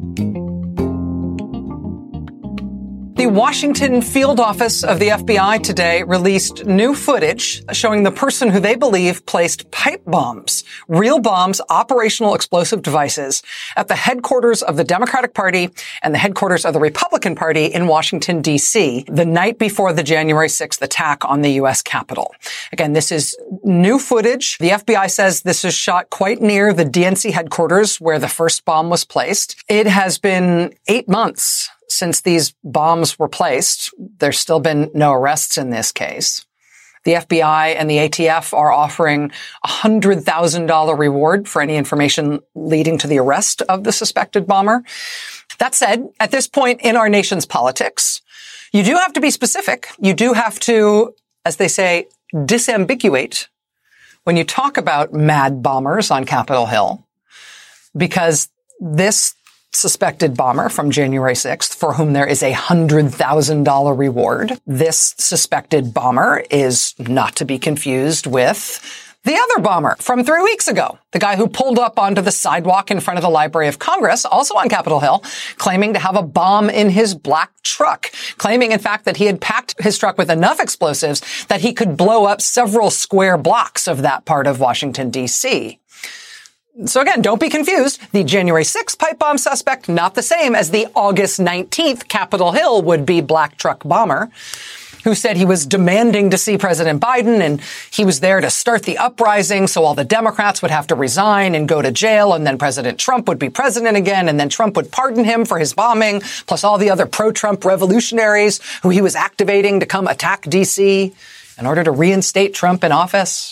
R: The Washington field office of the F B I today released new footage showing the person who they believe placed pipe bombs, real bombs, operational explosive devices, at the headquarters of the Democratic Party and the headquarters of the Republican Party in Washington, D C, the night before the January sixth attack on the U S Capitol. Again, this is new footage. The F B I says this is shot quite near the D N C headquarters where the first bomb was placed. It has been eight months since these bombs were placed. There's still been no arrests in this case. The F B I and the A T F are offering a one hundred thousand dollars reward for any information leading to the arrest of the suspected bomber. That said, at this point in our nation's politics, you do have to be specific. You do have to, as they say, disambiguate when you talk about mad bombers on Capitol Hill, because this suspected bomber from January sixth, for whom there is a one hundred thousand dollars reward, this suspected bomber is not to be confused with the other bomber from three weeks ago, the guy who pulled up onto the sidewalk in front of the Library of Congress, also on Capitol Hill, claiming to have a bomb in his black truck, claiming, in fact, that he had packed his truck with enough explosives that he could blow up several square blocks of that part of Washington, D C So again, don't be confused. The January sixth pipe bomb suspect, not the same as the August nineteenth Capitol Hill would-be black truck bomber, who said he was demanding to see President Biden and he was there to start the uprising so all the Democrats would have to resign and go to jail, and then President Trump would be president again, and then Trump would pardon him for his bombing, plus all the other pro-Trump revolutionaries who he was activating to come attack D C in order to reinstate Trump in office.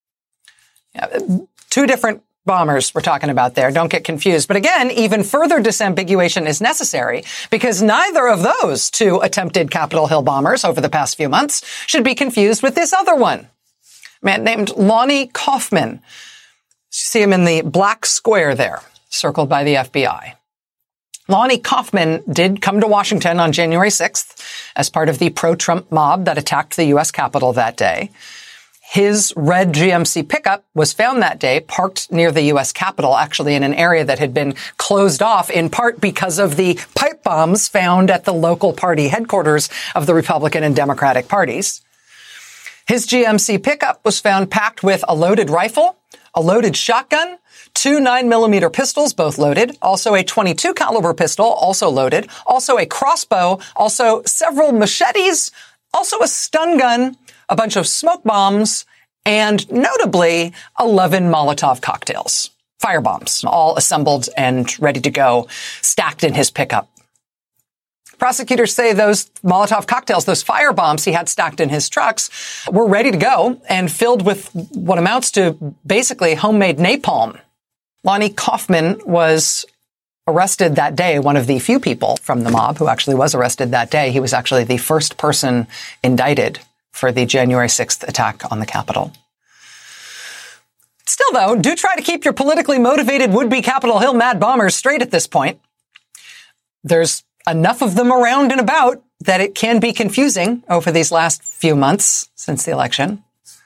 R: Yeah, two different bombers we're talking about there. Don't get confused. But again, even further disambiguation is necessary because neither of those two attempted Capitol Hill bombers over the past few months should be confused with this other one. A man named Lonnie Kaufman. You see him in the black square there, circled by the F B I. Lonnie Kaufman did come to Washington on January sixth as part of the pro-Trump mob that attacked the U S Capitol that day. His red G M C pickup was found that day parked near the U S Capitol, actually in an area that had been closed off in part because of the pipe bombs found at the local party headquarters of the Republican and Democratic parties. His G M C pickup was found packed with a loaded rifle, a loaded shotgun, two nine millimeter pistols, both loaded, also a twenty-two caliber pistol, also loaded, also a crossbow, also several machetes, also a stun gun, a bunch of smoke bombs, and notably eleven Molotov cocktails, firebombs, all assembled and ready to go, stacked in his pickup. Prosecutors say those Molotov cocktails, those firebombs he had stacked in his trucks, were ready to go and filled with what amounts to basically homemade napalm. Lonnie Kaufman was arrested that day, one of the few people from the mob who actually was arrested that day. He was actually the first person indicted for the January sixth attack on the Capitol. Still, though, do try to keep your politically motivated would-be Capitol Hill mad bombers straight at this point. There's enough of them around and about that it can be confusing over these last few months since the election.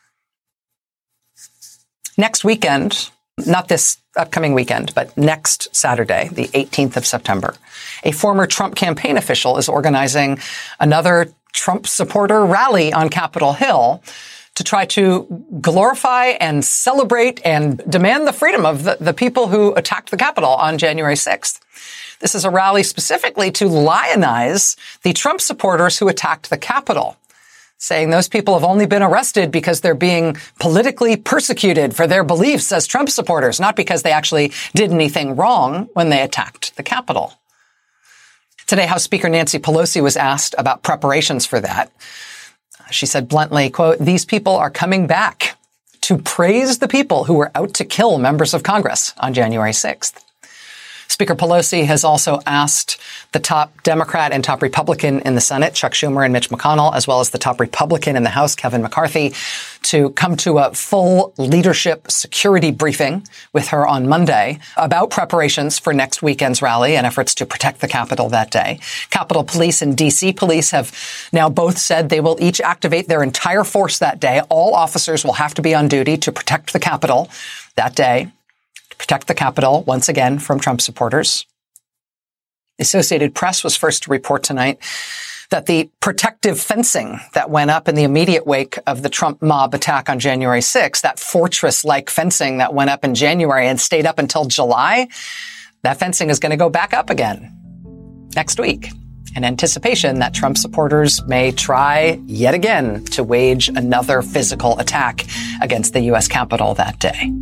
R: Next weekend, not this upcoming weekend, but next Saturday, the eighteenth of September, a former Trump campaign official is organizing another Trump supporter rally on Capitol Hill to try to glorify and celebrate and demand the freedom of the, the people who attacked the Capitol on January sixth. This is a rally specifically to lionize the Trump supporters who attacked the Capitol, saying those people have only been arrested because they're being politically persecuted for their beliefs as Trump supporters, not because they actually did anything wrong when they attacked the Capitol. Today, House Speaker Nancy Pelosi was asked about preparations for that. She said bluntly, quote, "These people are coming back to praise the people who were out to kill members of Congress on January sixth. Speaker Pelosi has also asked the top Democrat and top Republican in the Senate, Chuck Schumer and Mitch McConnell, as well as the top Republican in the House, Kevin McCarthy, to come to a full leadership security briefing with her on Monday about preparations for next weekend's rally and efforts to protect the Capitol that day. Capitol Police and D C Police have now both said they will each activate their entire force that day. All officers will have to be on duty to protect the Capitol that day. Protect the Capitol, once again, from Trump supporters. The Associated Press was first to report tonight that the protective fencing that went up in the immediate wake of the Trump mob attack on January sixth, that fortress-like fencing that went up in January and stayed up until July, that fencing is going to go back up again next week in anticipation that Trump supporters may try yet again to wage another physical attack against the U S Capitol that day.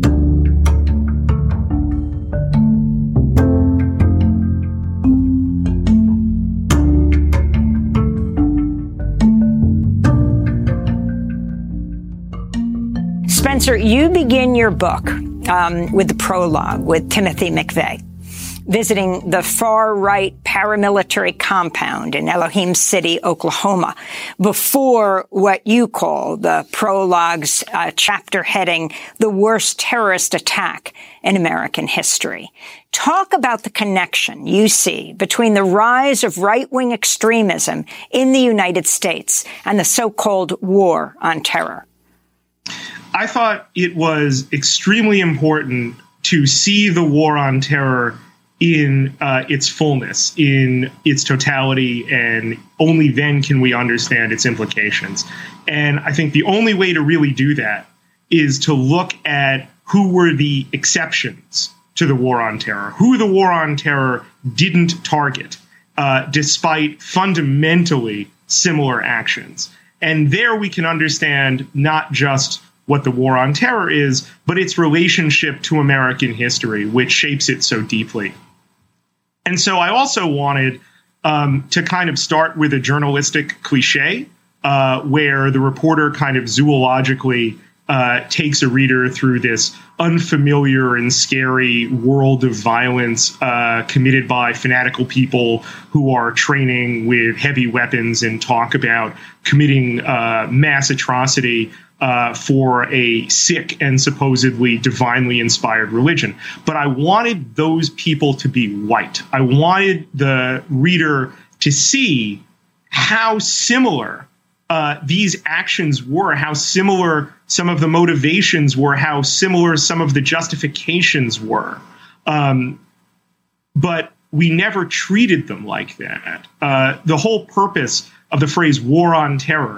F: Spencer, you begin your book um, with the prologue with Timothy McVeigh, visiting the far-right paramilitary compound in Elohim City, Oklahoma, before what you call the prologue's uh, chapter heading, "The Worst Terrorist Attack in American History." Talk about the connection you see between the rise of right-wing extremism in the United States and the so-called war on terror.
D: I thought it was extremely important to see the war on terror in uh, its fullness, in its totality, and only then can we understand its implications. And I think the only way to really do that is to look at who were the exceptions to the war on terror, who the war on terror didn't target, uh, despite fundamentally similar actions. And there we can understand not just what the war on terror is, but its relationship to American history, which shapes it so deeply. And so I also wanted um, to kind of start with a journalistic cliche, uh, where the reporter kind of zoologically uh, takes a reader through this unfamiliar and scary world of violence uh, committed by fanatical people who are training with heavy weapons and talk about committing uh, mass atrocity Uh, for a sick and supposedly divinely inspired religion. But I wanted those people to be white. I wanted the reader to see how similar uh, these actions were, how similar some of the motivations were, how similar some of the justifications were. Um, but we never treated them like that. Uh, the whole purpose of the phrase war on terror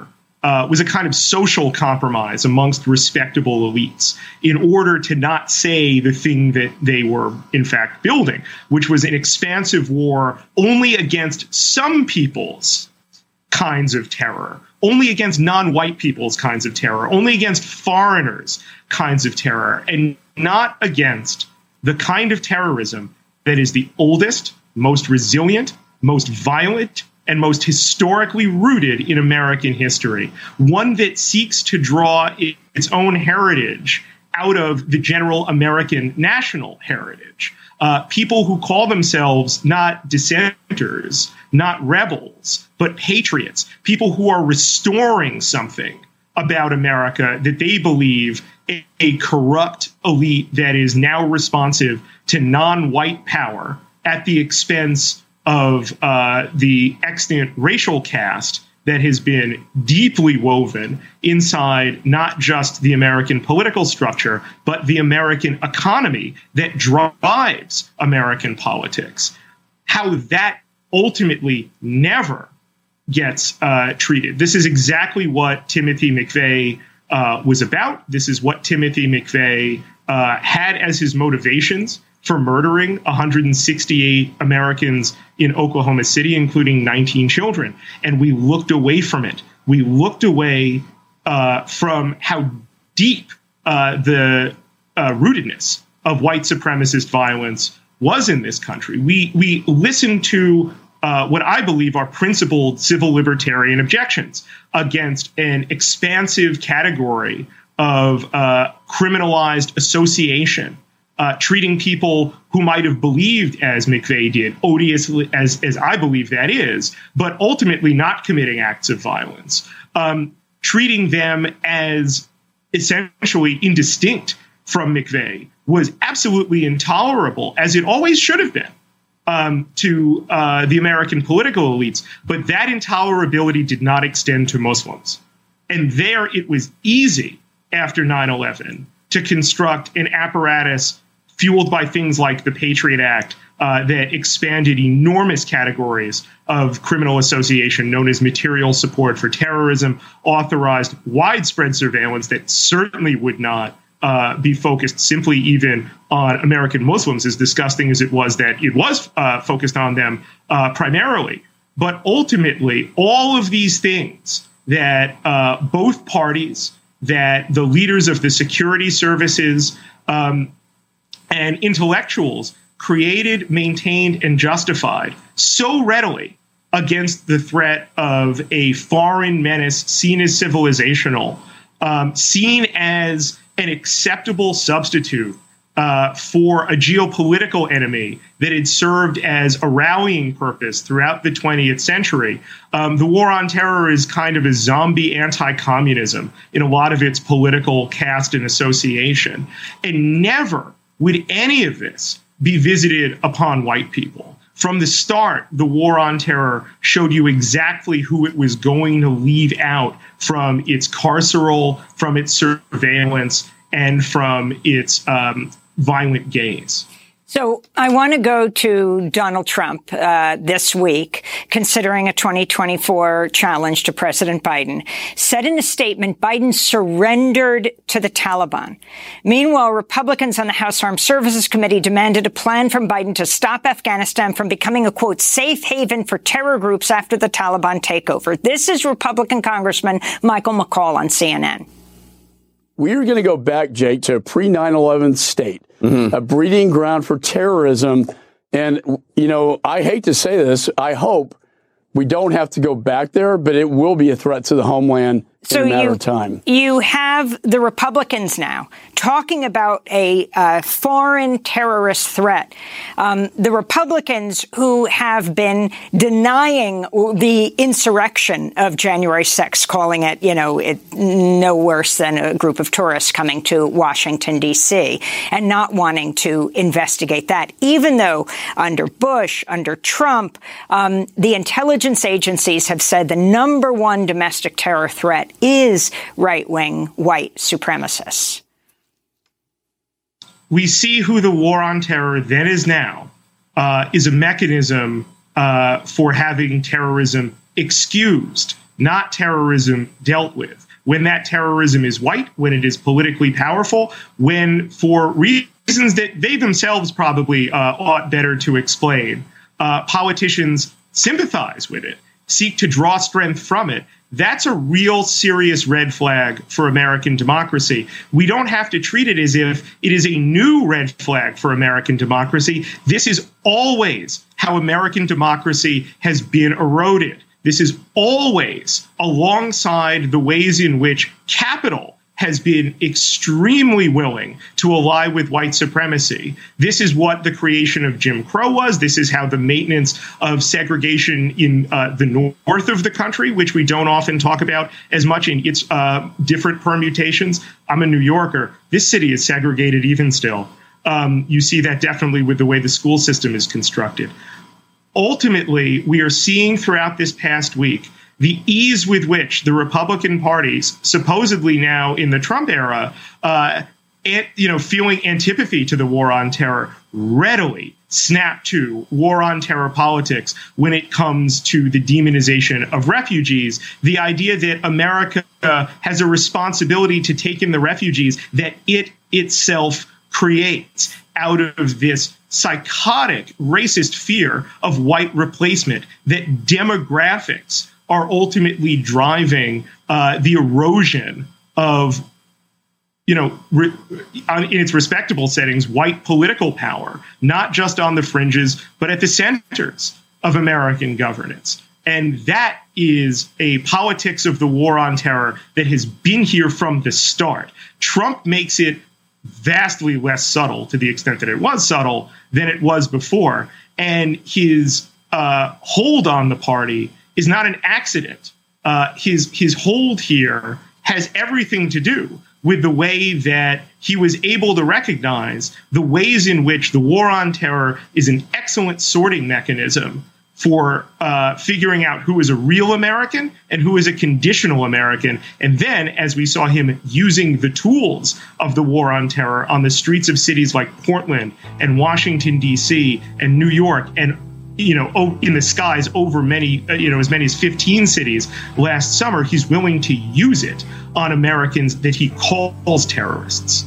D: uh, was a kind of social compromise amongst respectable elites in order to not say the thing that they were, in fact, building, which was an expansive war only against some people's kinds of terror, only against non-white people's kinds of terror, only against foreigners' kinds of terror, and not against the kind of terrorism that is the oldest, most resilient, most violent, and most historically rooted in American history, one that seeks to draw its own heritage out of the general American national heritage. Uh, people who call themselves not dissenters, not rebels, but patriots, people who are restoring something about America that they believe a, a corrupt elite that is now responsive to non-white power at the expense of uh, the extant racial caste that has been deeply woven inside not just the American political structure, but the American economy that drives American politics. How that ultimately never gets uh, treated. This is exactly what Timothy McVeigh uh, was about. This is what Timothy McVeigh uh, had as his motivations for murdering one hundred sixty-eight Americans in Oklahoma City, including nineteen children. And we looked away from it. We looked away uh, from how deep uh, the uh, rootedness of white supremacist violence was in this country. We, we listened to uh, what I believe are principled civil libertarian objections against an expansive category of uh, criminalized association, Uh, treating people who might have believed, as McVeigh did, odiously, as, as I believe that is, but ultimately not committing acts of violence, um, treating them as essentially indistinct from McVeigh was absolutely intolerable, as it always should have been um, to uh, the American political elites. But that intolerability did not extend to Muslims. And there it was easy after nine eleven to construct an apparatus fueled by things like the Patriot Act uh, that expanded enormous categories of criminal association known as material support for terrorism, authorized widespread surveillance that certainly would not uh, be focused simply even on American Muslims, as disgusting as it was that it was uh, focused on them uh, primarily. But ultimately, all of these things that uh, both parties, that the leaders of the security services um, and intellectuals created, maintained, and justified so readily against the threat of a foreign menace seen as civilizational, um, seen as an acceptable substitute uh, for a geopolitical enemy that had served as a rallying purpose throughout the twentieth century. Um, the war on terror is kind of a zombie anti-communism in a lot of its political caste and association. And never would any of this be visited upon white people. From the start, the war on terror showed you exactly who it was going to leave out from its carceral, from its surveillance, and from its um, violent gaze.
F: So I want to go to Donald Trump uh, this week, considering a twenty twenty-four challenge to President Biden. Said in a statement, Biden surrendered to the Taliban. Meanwhile, Republicans on the House Armed Services Committee demanded a plan from Biden to stop Afghanistan from becoming a, quote, safe haven for terror groups after the Taliban takeover. This is Republican Congressman Michael McCaul on C N N.
I: We're going to go back, Jake, to a pre nine eleven state, mm-hmm. a breeding ground for terrorism. And, you know, I hate to say this. I hope we don't have to go back there, but it will be a threat to the homeland in so a matter
F: you,
I: of time.
F: You have the Republicans now talking about a uh, foreign terrorist threat. Um, the Republicans who have been denying the insurrection of January sixth, calling it, you know, it, no worse than a group of tourists coming to Washington, D C, and not wanting to investigate that, even though under Bush, under Trump, um, the intelligence agencies have said the number one domestic terror threat is right-wing white supremacists.
D: We see who the war on terror then is now uh, is a mechanism uh, for having terrorism excused not terrorism dealt with. When that terrorism is white, when it is politically powerful, when for reasons that they themselves probably uh, ought better to explain, uh, politicians sympathize with it, seek to draw strength from it, that's a real serious red flag for American democracy. We don't have to treat it as if it is a new red flag for American democracy. This is always how American democracy has been eroded. This is always alongside the ways in which capital has been extremely willing to ally with white supremacy. This is what the creation of Jim Crow was. This is how the maintenance of segregation in uh, the north of the country, which we don't often talk about as much in its uh, different permutations. I'm a New Yorker. This city is segregated even still. Um, you see that definitely with the way the school system is constructed. Ultimately, we are seeing throughout this past week the ease with which the Republican parties, supposedly now in the Trump era, uh, and, you know, feeling antipathy to the war on terror, readily snap to war on terror politics when it comes to the demonization of refugees. The idea that America uh, has a responsibility to take in the refugees that it itself creates out of this psychotic racist fear of white replacement, that demographics are ultimately driving uh, the erosion of, you know, re- on, in its respectable settings, white political power, not just on the fringes, but at the centers of American governance. And that is a politics of the war on terror that has been here from the start. Trump makes it vastly less subtle, to the extent that it was subtle, than it was before. And his uh, hold on the party is not an accident. Uh, his his hold here has everything to do with the way that he was able to recognize the ways in which the war on terror is an excellent sorting mechanism for uh, figuring out who is a real American and who is a conditional American. And then, as we saw him using the tools of the war on terror on the streets of cities like Portland and Washington, D C and New York, and, you know, in the skies over many, uh, you know, as many as fifteen cities last summer, he's willing to use it on Americans that he calls terrorists.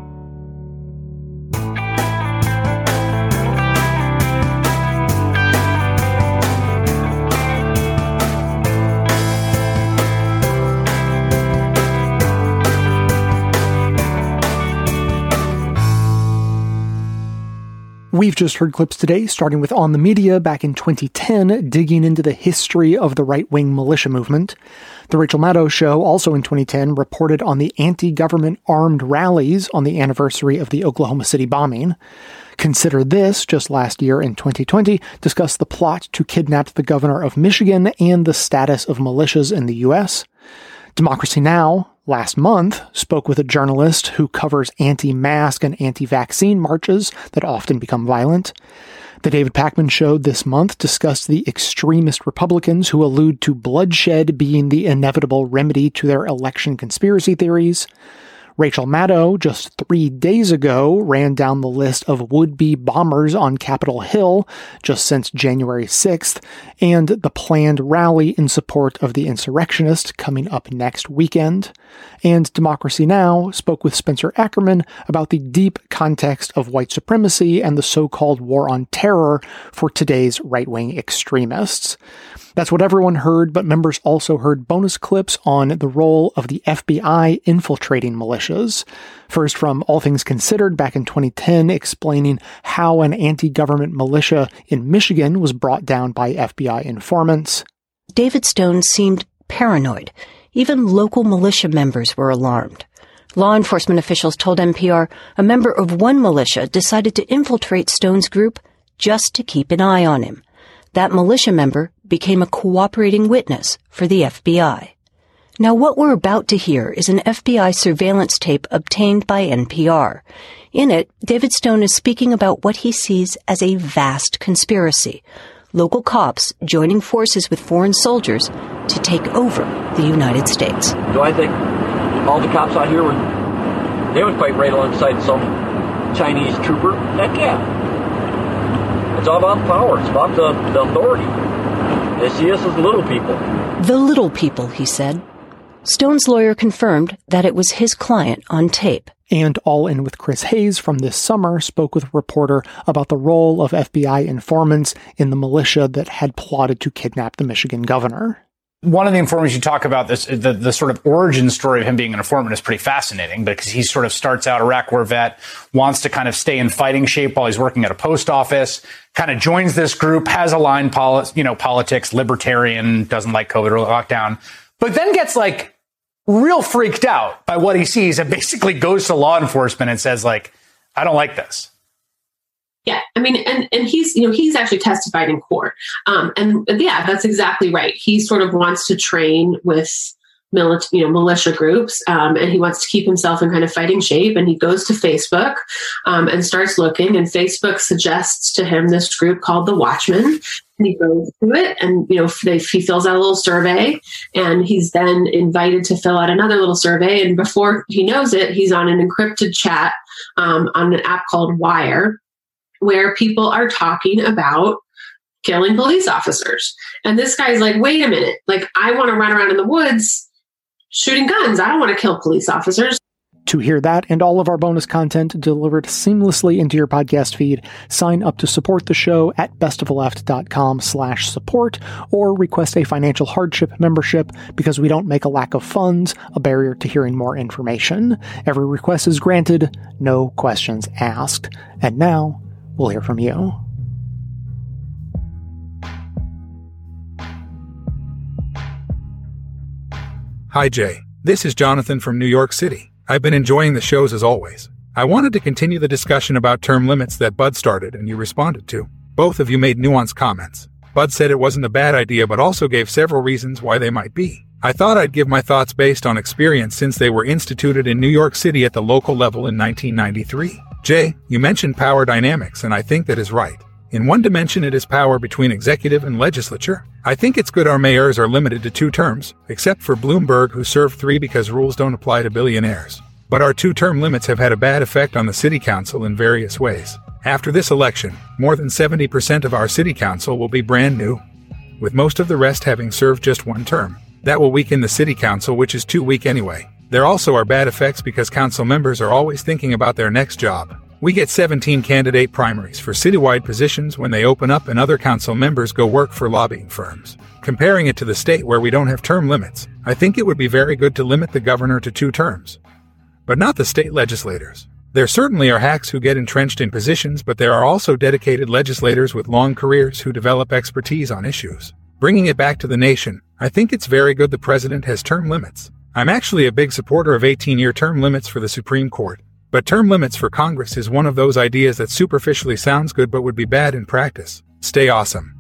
B: We've just heard clips today, starting with On the Media back in twenty ten, digging into the history of the right-wing militia movement. The Rachel Maddow Show, also in twenty ten, reported on the anti-government armed rallies on the anniversary of the Oklahoma City bombing. Consider This, just last year in twenty twenty, discussed the plot to kidnap the governor of Michigan and the status of militias in the U S. Democracy Now! Last month spoke with a journalist who covers anti-mask and anti-vaccine marches that often become violent. The David Pakman Show this month discussed the extremist Republicans who allude to bloodshed being the inevitable remedy to their election conspiracy theories. Rachel Maddow, just three days ago, ran down the list of would-be bombers on Capitol Hill just since January sixth, and the planned rally in support of the insurrectionists coming up next weekend. And Democracy Now! Spoke with Spencer Ackerman about the deep context of white supremacy and the so-called war on terror for today's right-wing extremists. That's what everyone heard, but members also heard bonus clips on the role of the F B I infiltrating militias. First, from All Things Considered back in twenty ten, explaining how an anti-government militia in Michigan was brought down by F B I informants.
J: David Stone seemed paranoid. Even local militia members were alarmed. Law enforcement officials told N P R a member of one militia decided to infiltrate Stone's group just to keep an eye on him. That militia member became a cooperating witness for the F B I. Now, what we're about to hear is an F B I surveillance tape obtained by N P R. In it, David Stone is speaking about what he sees as a vast conspiracy. Local cops joining forces with foreign soldiers to take over the United States.
K: Do I think all the cops out here would, they would fight right alongside some Chinese trooper? Heck yeah. It's all about power. It's about the, the authority. Yes, he is with the little people.
J: The little people, he said. Stone's lawyer confirmed that it was his client on tape.
B: And All In with Chris Hayes from this summer spoke with a reporter about the role of F B I informants in the militia that had plotted to kidnap the Michigan governor.
C: One of the informants you talk about, this, the, the sort of origin story of him being an informant is pretty fascinating because he sort of starts out Iraq War vet, wants to kind of stay in fighting shape while he's working at a post office, kind of joins this group, has aligned poli- you know, politics, libertarian, doesn't like COVID or lockdown, but then gets like real freaked out by what he sees and basically goes to law enforcement and says, like, I don't like this.
L: Yeah, I mean, and, and he's, you know, he's actually testified in court. Um, and yeah, that's exactly right. He sort of wants to train with milit- you know, militia groups, um, and he wants to keep himself in kind of fighting shape. And he goes to Facebook um, and starts looking, and Facebook suggests to him this group called the Watchmen. And he goes to it, and you know, they, he fills out a little survey, and he's then invited to fill out another little survey. And before he knows it, he's on an encrypted chat um, on an app called Wire, where people are talking about killing police officers. And this guy's like, wait a minute, like, I want to run around in the woods shooting guns. I don't want to kill police officers.
B: To hear that and all of our bonus content delivered seamlessly into your podcast feed, sign up to support the show at bestoftheleft.com slash support or request a financial hardship membership because we don't make a lack of funds a barrier to hearing more information. Every request is granted, no questions asked. And now, we'll hear from you.
M: Hi, Jay. This is Jonathan from New York City. I've been enjoying the shows as always. I wanted to continue the discussion about term limits that Bud started and you responded to. Both of you made nuanced comments. Bud said it wasn't a bad idea, but also gave several reasons why they might be. I thought I'd give my thoughts based on experience since they were instituted in New York City at the local level in nineteen ninety-three. Jay, you mentioned power dynamics, and I think that is right. In one dimension, it is power between executive and legislature. I think it's good our mayors are limited to two terms, except for Bloomberg, who served three because rules don't apply to billionaires. But our two-term limits have had a bad effect on the city council in various ways. After this election, more than seventy percent of our city council will be brand new, with most of the rest having served just one term. That will weaken the city council, which is too weak anyway. There also are bad effects because council members are always thinking about their next job. We get seventeen candidate primaries for citywide positions when they open up and other council members go work for lobbying firms. Comparing it to the state where we don't have term limits, I think it would be very good to limit the governor to two terms. But not the state legislators. There certainly are hacks who get entrenched in positions, but there are also dedicated legislators with long careers who develop expertise on issues. Bringing it back to the nation, I think it's very good the president has term limits. I'm actually a big supporter of eighteen-year term limits for the Supreme Court. But term limits for Congress is one of those ideas that superficially sounds good but would be bad in practice. Stay awesome.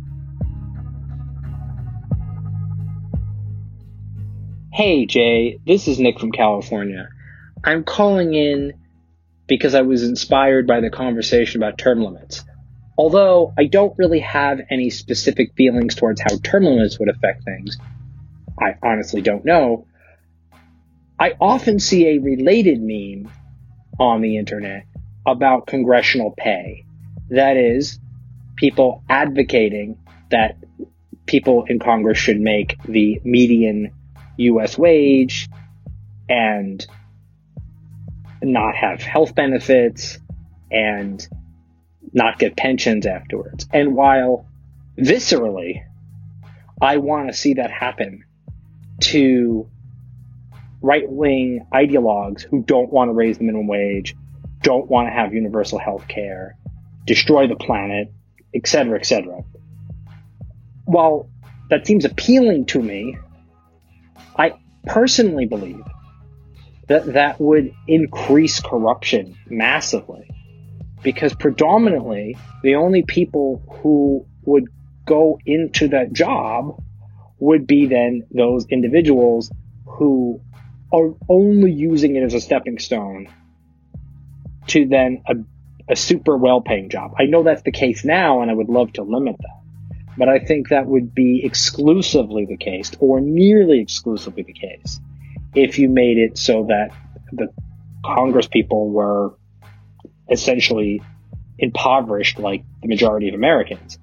N: Hey, Jay. This is Nick from California. I'm calling in because I was inspired by the conversation about term limits. Although I don't really have any specific feelings towards how term limits would affect things, I honestly don't know. I often see a related meme on the internet about congressional pay. That is, people advocating that people in Congress should make the median U S wage and not have health benefits and not get pensions afterwards. And while viscerally I want to see that happen to right-wing ideologues who don't want to raise the minimum wage, don't want to have universal health care, destroy the planet, et cetera, et cetera. While that seems appealing to me, I personally believe that that would increase corruption massively, because predominantly the only people who would go into that job would be then those individuals who are only using it as a stepping stone to then a, a super well-paying job. I know that's the case now, and I would love to limit that. But I think that would be exclusively the case, or nearly exclusively the case, if you made it so that the Congress people were essentially impoverished like the majority of Americans.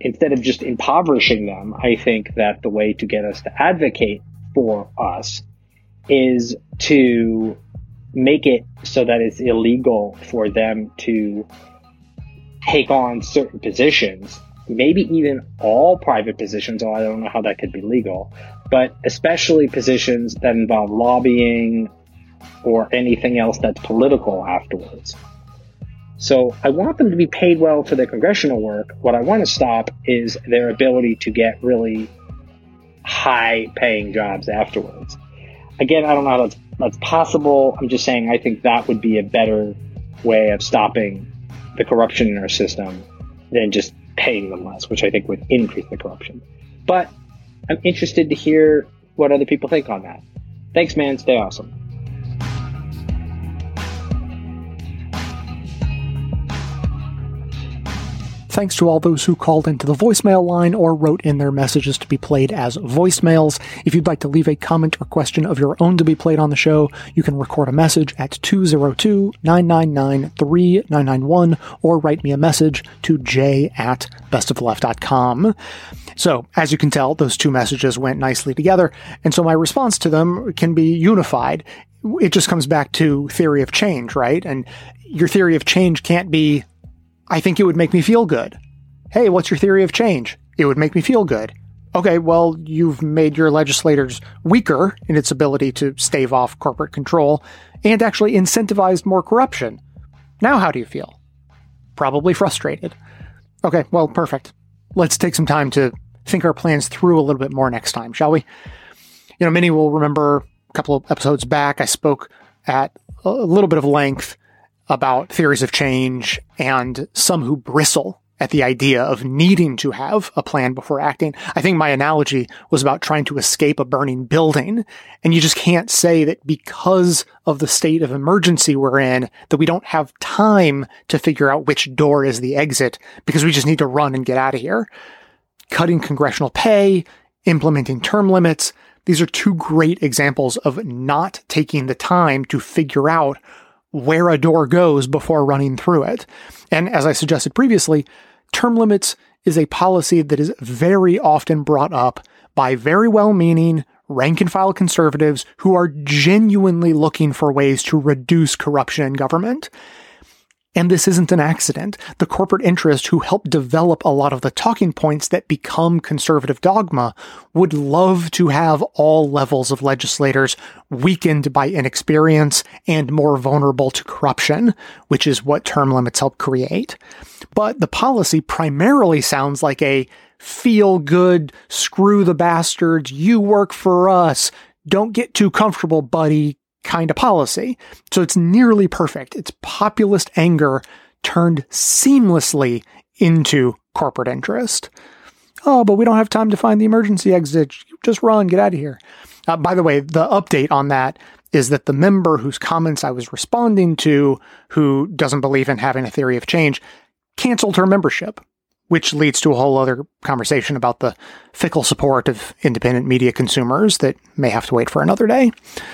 N: instead of just impoverishing them, I think that the way to get us to advocate for us is to make it so that it's illegal for them to take on certain positions, maybe even all private positions, although I don't know how that could be legal, but especially positions that involve lobbying or anything else that's political afterwards. So I want them to be paid well for their congressional work. What I want to stop is their ability to get really high paying jobs afterwards. Again, I don't know how that's, that's possible. I'm just saying I think that would be a better way of stopping the corruption in our system than just paying them less, which I think would increase the corruption. But I'm interested to hear what other people think on that. Thanks, man. Stay awesome.
B: Thanks to all those who called into the voicemail line or wrote in their messages to be played as voicemails. If you'd like to leave a comment or question of your own to be played on the show, you can record a message at two oh two, nine nine nine, three nine nine one or write me a message to j at bestofleft dot com. So, as you can tell, those two messages went nicely together, and so my response to them can be unified. It just comes back to theory of change, right? And your theory of change can't be, I think it would make me feel good. Hey, what's your theory of change? It would make me feel good. Okay, well, you've made your legislators weaker in its ability to stave off corporate control and actually incentivized more corruption. Now how do you feel? Probably frustrated. Okay, well, perfect. Let's take some time to think our plans through a little bit more next time, shall we? You know, many will remember a couple of episodes back, I spoke at a little bit of length about theories of change and some who bristle at the idea of needing to have a plan before acting. I think my analogy was about trying to escape a burning building, and you just can't say that because of the state of emergency we're in, that we don't have time to figure out which door is the exit because we just need to run and get out of here. Cutting congressional pay, implementing term limits, these are two great examples of not taking the time to figure out where a door goes before running through it. And as I suggested previously, term limits is a policy that is very often brought up by very well-meaning rank-and-file conservatives who are genuinely looking for ways to reduce corruption in government. And this isn't an accident. The corporate interests who help develop a lot of the talking points that become conservative dogma would love to have all levels of legislators weakened by inexperience and more vulnerable to corruption, which is what term limits help create. But the policy primarily sounds like a feel-good, screw the bastards, you work for us, don't get too comfortable, buddy, kind of policy. So it's nearly perfect. It's populist anger turned seamlessly into corporate interest. Oh, but we don't have time to find the emergency exit. Just run, get out of here. Uh, by the way, the update on that is that the member whose comments I was responding to, who doesn't believe in having a theory of change, canceled her membership, which leads to a whole other conversation about the fickle support of independent media consumers that may have to wait for another day.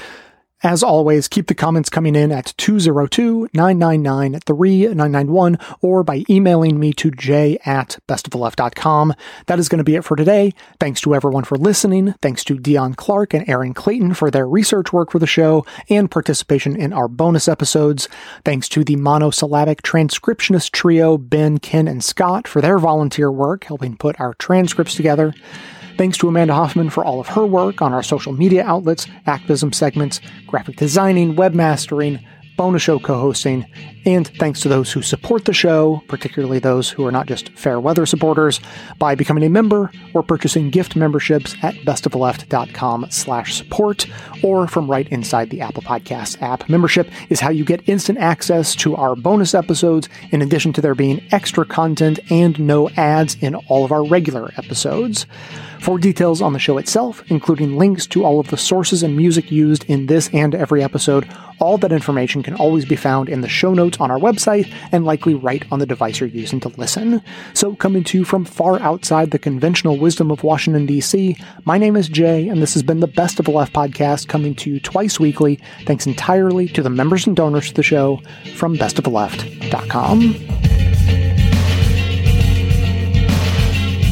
B: As always, keep the comments coming in at two oh two, nine nine nine, three nine nine one or by emailing me to j at bestofleft dot com. That is going to be it for today. Thanks to everyone for listening. Thanks to Dion Clark and Aaron Clayton for their research work for the show and participation in our bonus episodes. Thanks to the monosyllabic transcriptionist trio, Ben, Ken, and Scott, for their volunteer work helping put our transcripts together. Thanks to Amanda Hoffman for all of her work on our social media outlets, activism segments, graphic designing, webmastering, bonus show co-hosting, and thanks to those who support the show, particularly those who are not just fair weather supporters, by becoming a member or purchasing gift memberships at bestofleft dot com slash support, or from right inside the Apple Podcasts app. Membership is how you get instant access to our bonus episodes, in addition to there being extra content and no ads in all of our regular episodes. For details on the show itself, including links to all of the sources and music used in this and every episode, all that information can always be found in the show notes on our website and likely right on the device you're using to listen. So, coming to you from far outside the conventional wisdom of Washington, D C, my name is Jay, and this has been the Best of the Left podcast, coming to you twice weekly, thanks entirely to the members and donors to the show from best of the left dot com.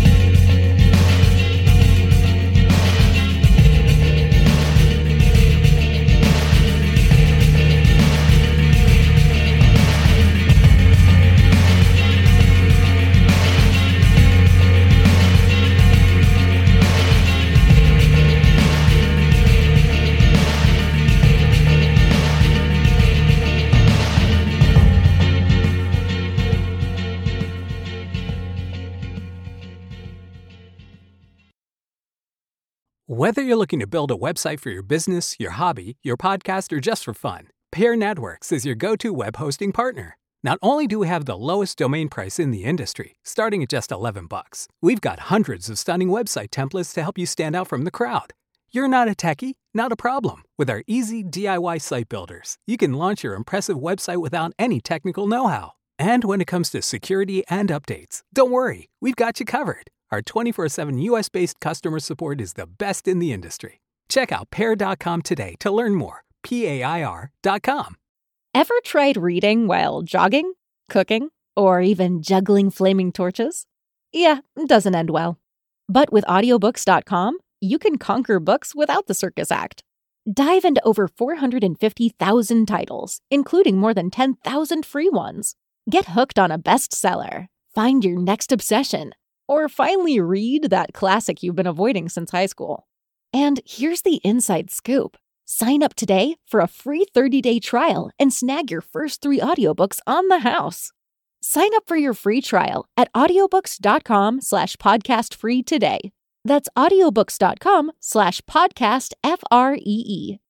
O: Whether you're looking to build a website for your business, your hobby, your podcast, or just for fun, Pair Networks is your go-to web hosting partner. Not only do we have the lowest domain price in the industry, starting at just eleven bucks, we've got hundreds of stunning website templates to help you stand out from the crowd. You're not a techie? Not a problem. With our easy D I Y site builders, you can launch your impressive website without any technical know-how. And when it comes to security and updates, don't worry, we've got you covered. Our twenty-four seven U S-based customer support is the best in the industry. Check out pair dot com today to learn more. P A I R dot com.
P: Ever tried reading while jogging, cooking, or even juggling flaming torches? Yeah, it doesn't end well. But with audiobooks dot com, you can conquer books without the circus act. Dive into over four hundred fifty thousand titles, including more than ten thousand free ones. Get hooked on a bestseller, find your next obsession, or finally read that classic you've been avoiding since high school. And here's the inside scoop. Sign up today for a free thirty-day trial and snag your first three audiobooks on the house. Sign up for your free trial at audiobooks dot com slash podcast free today. That's audiobooks dot com slash podcast F R E E.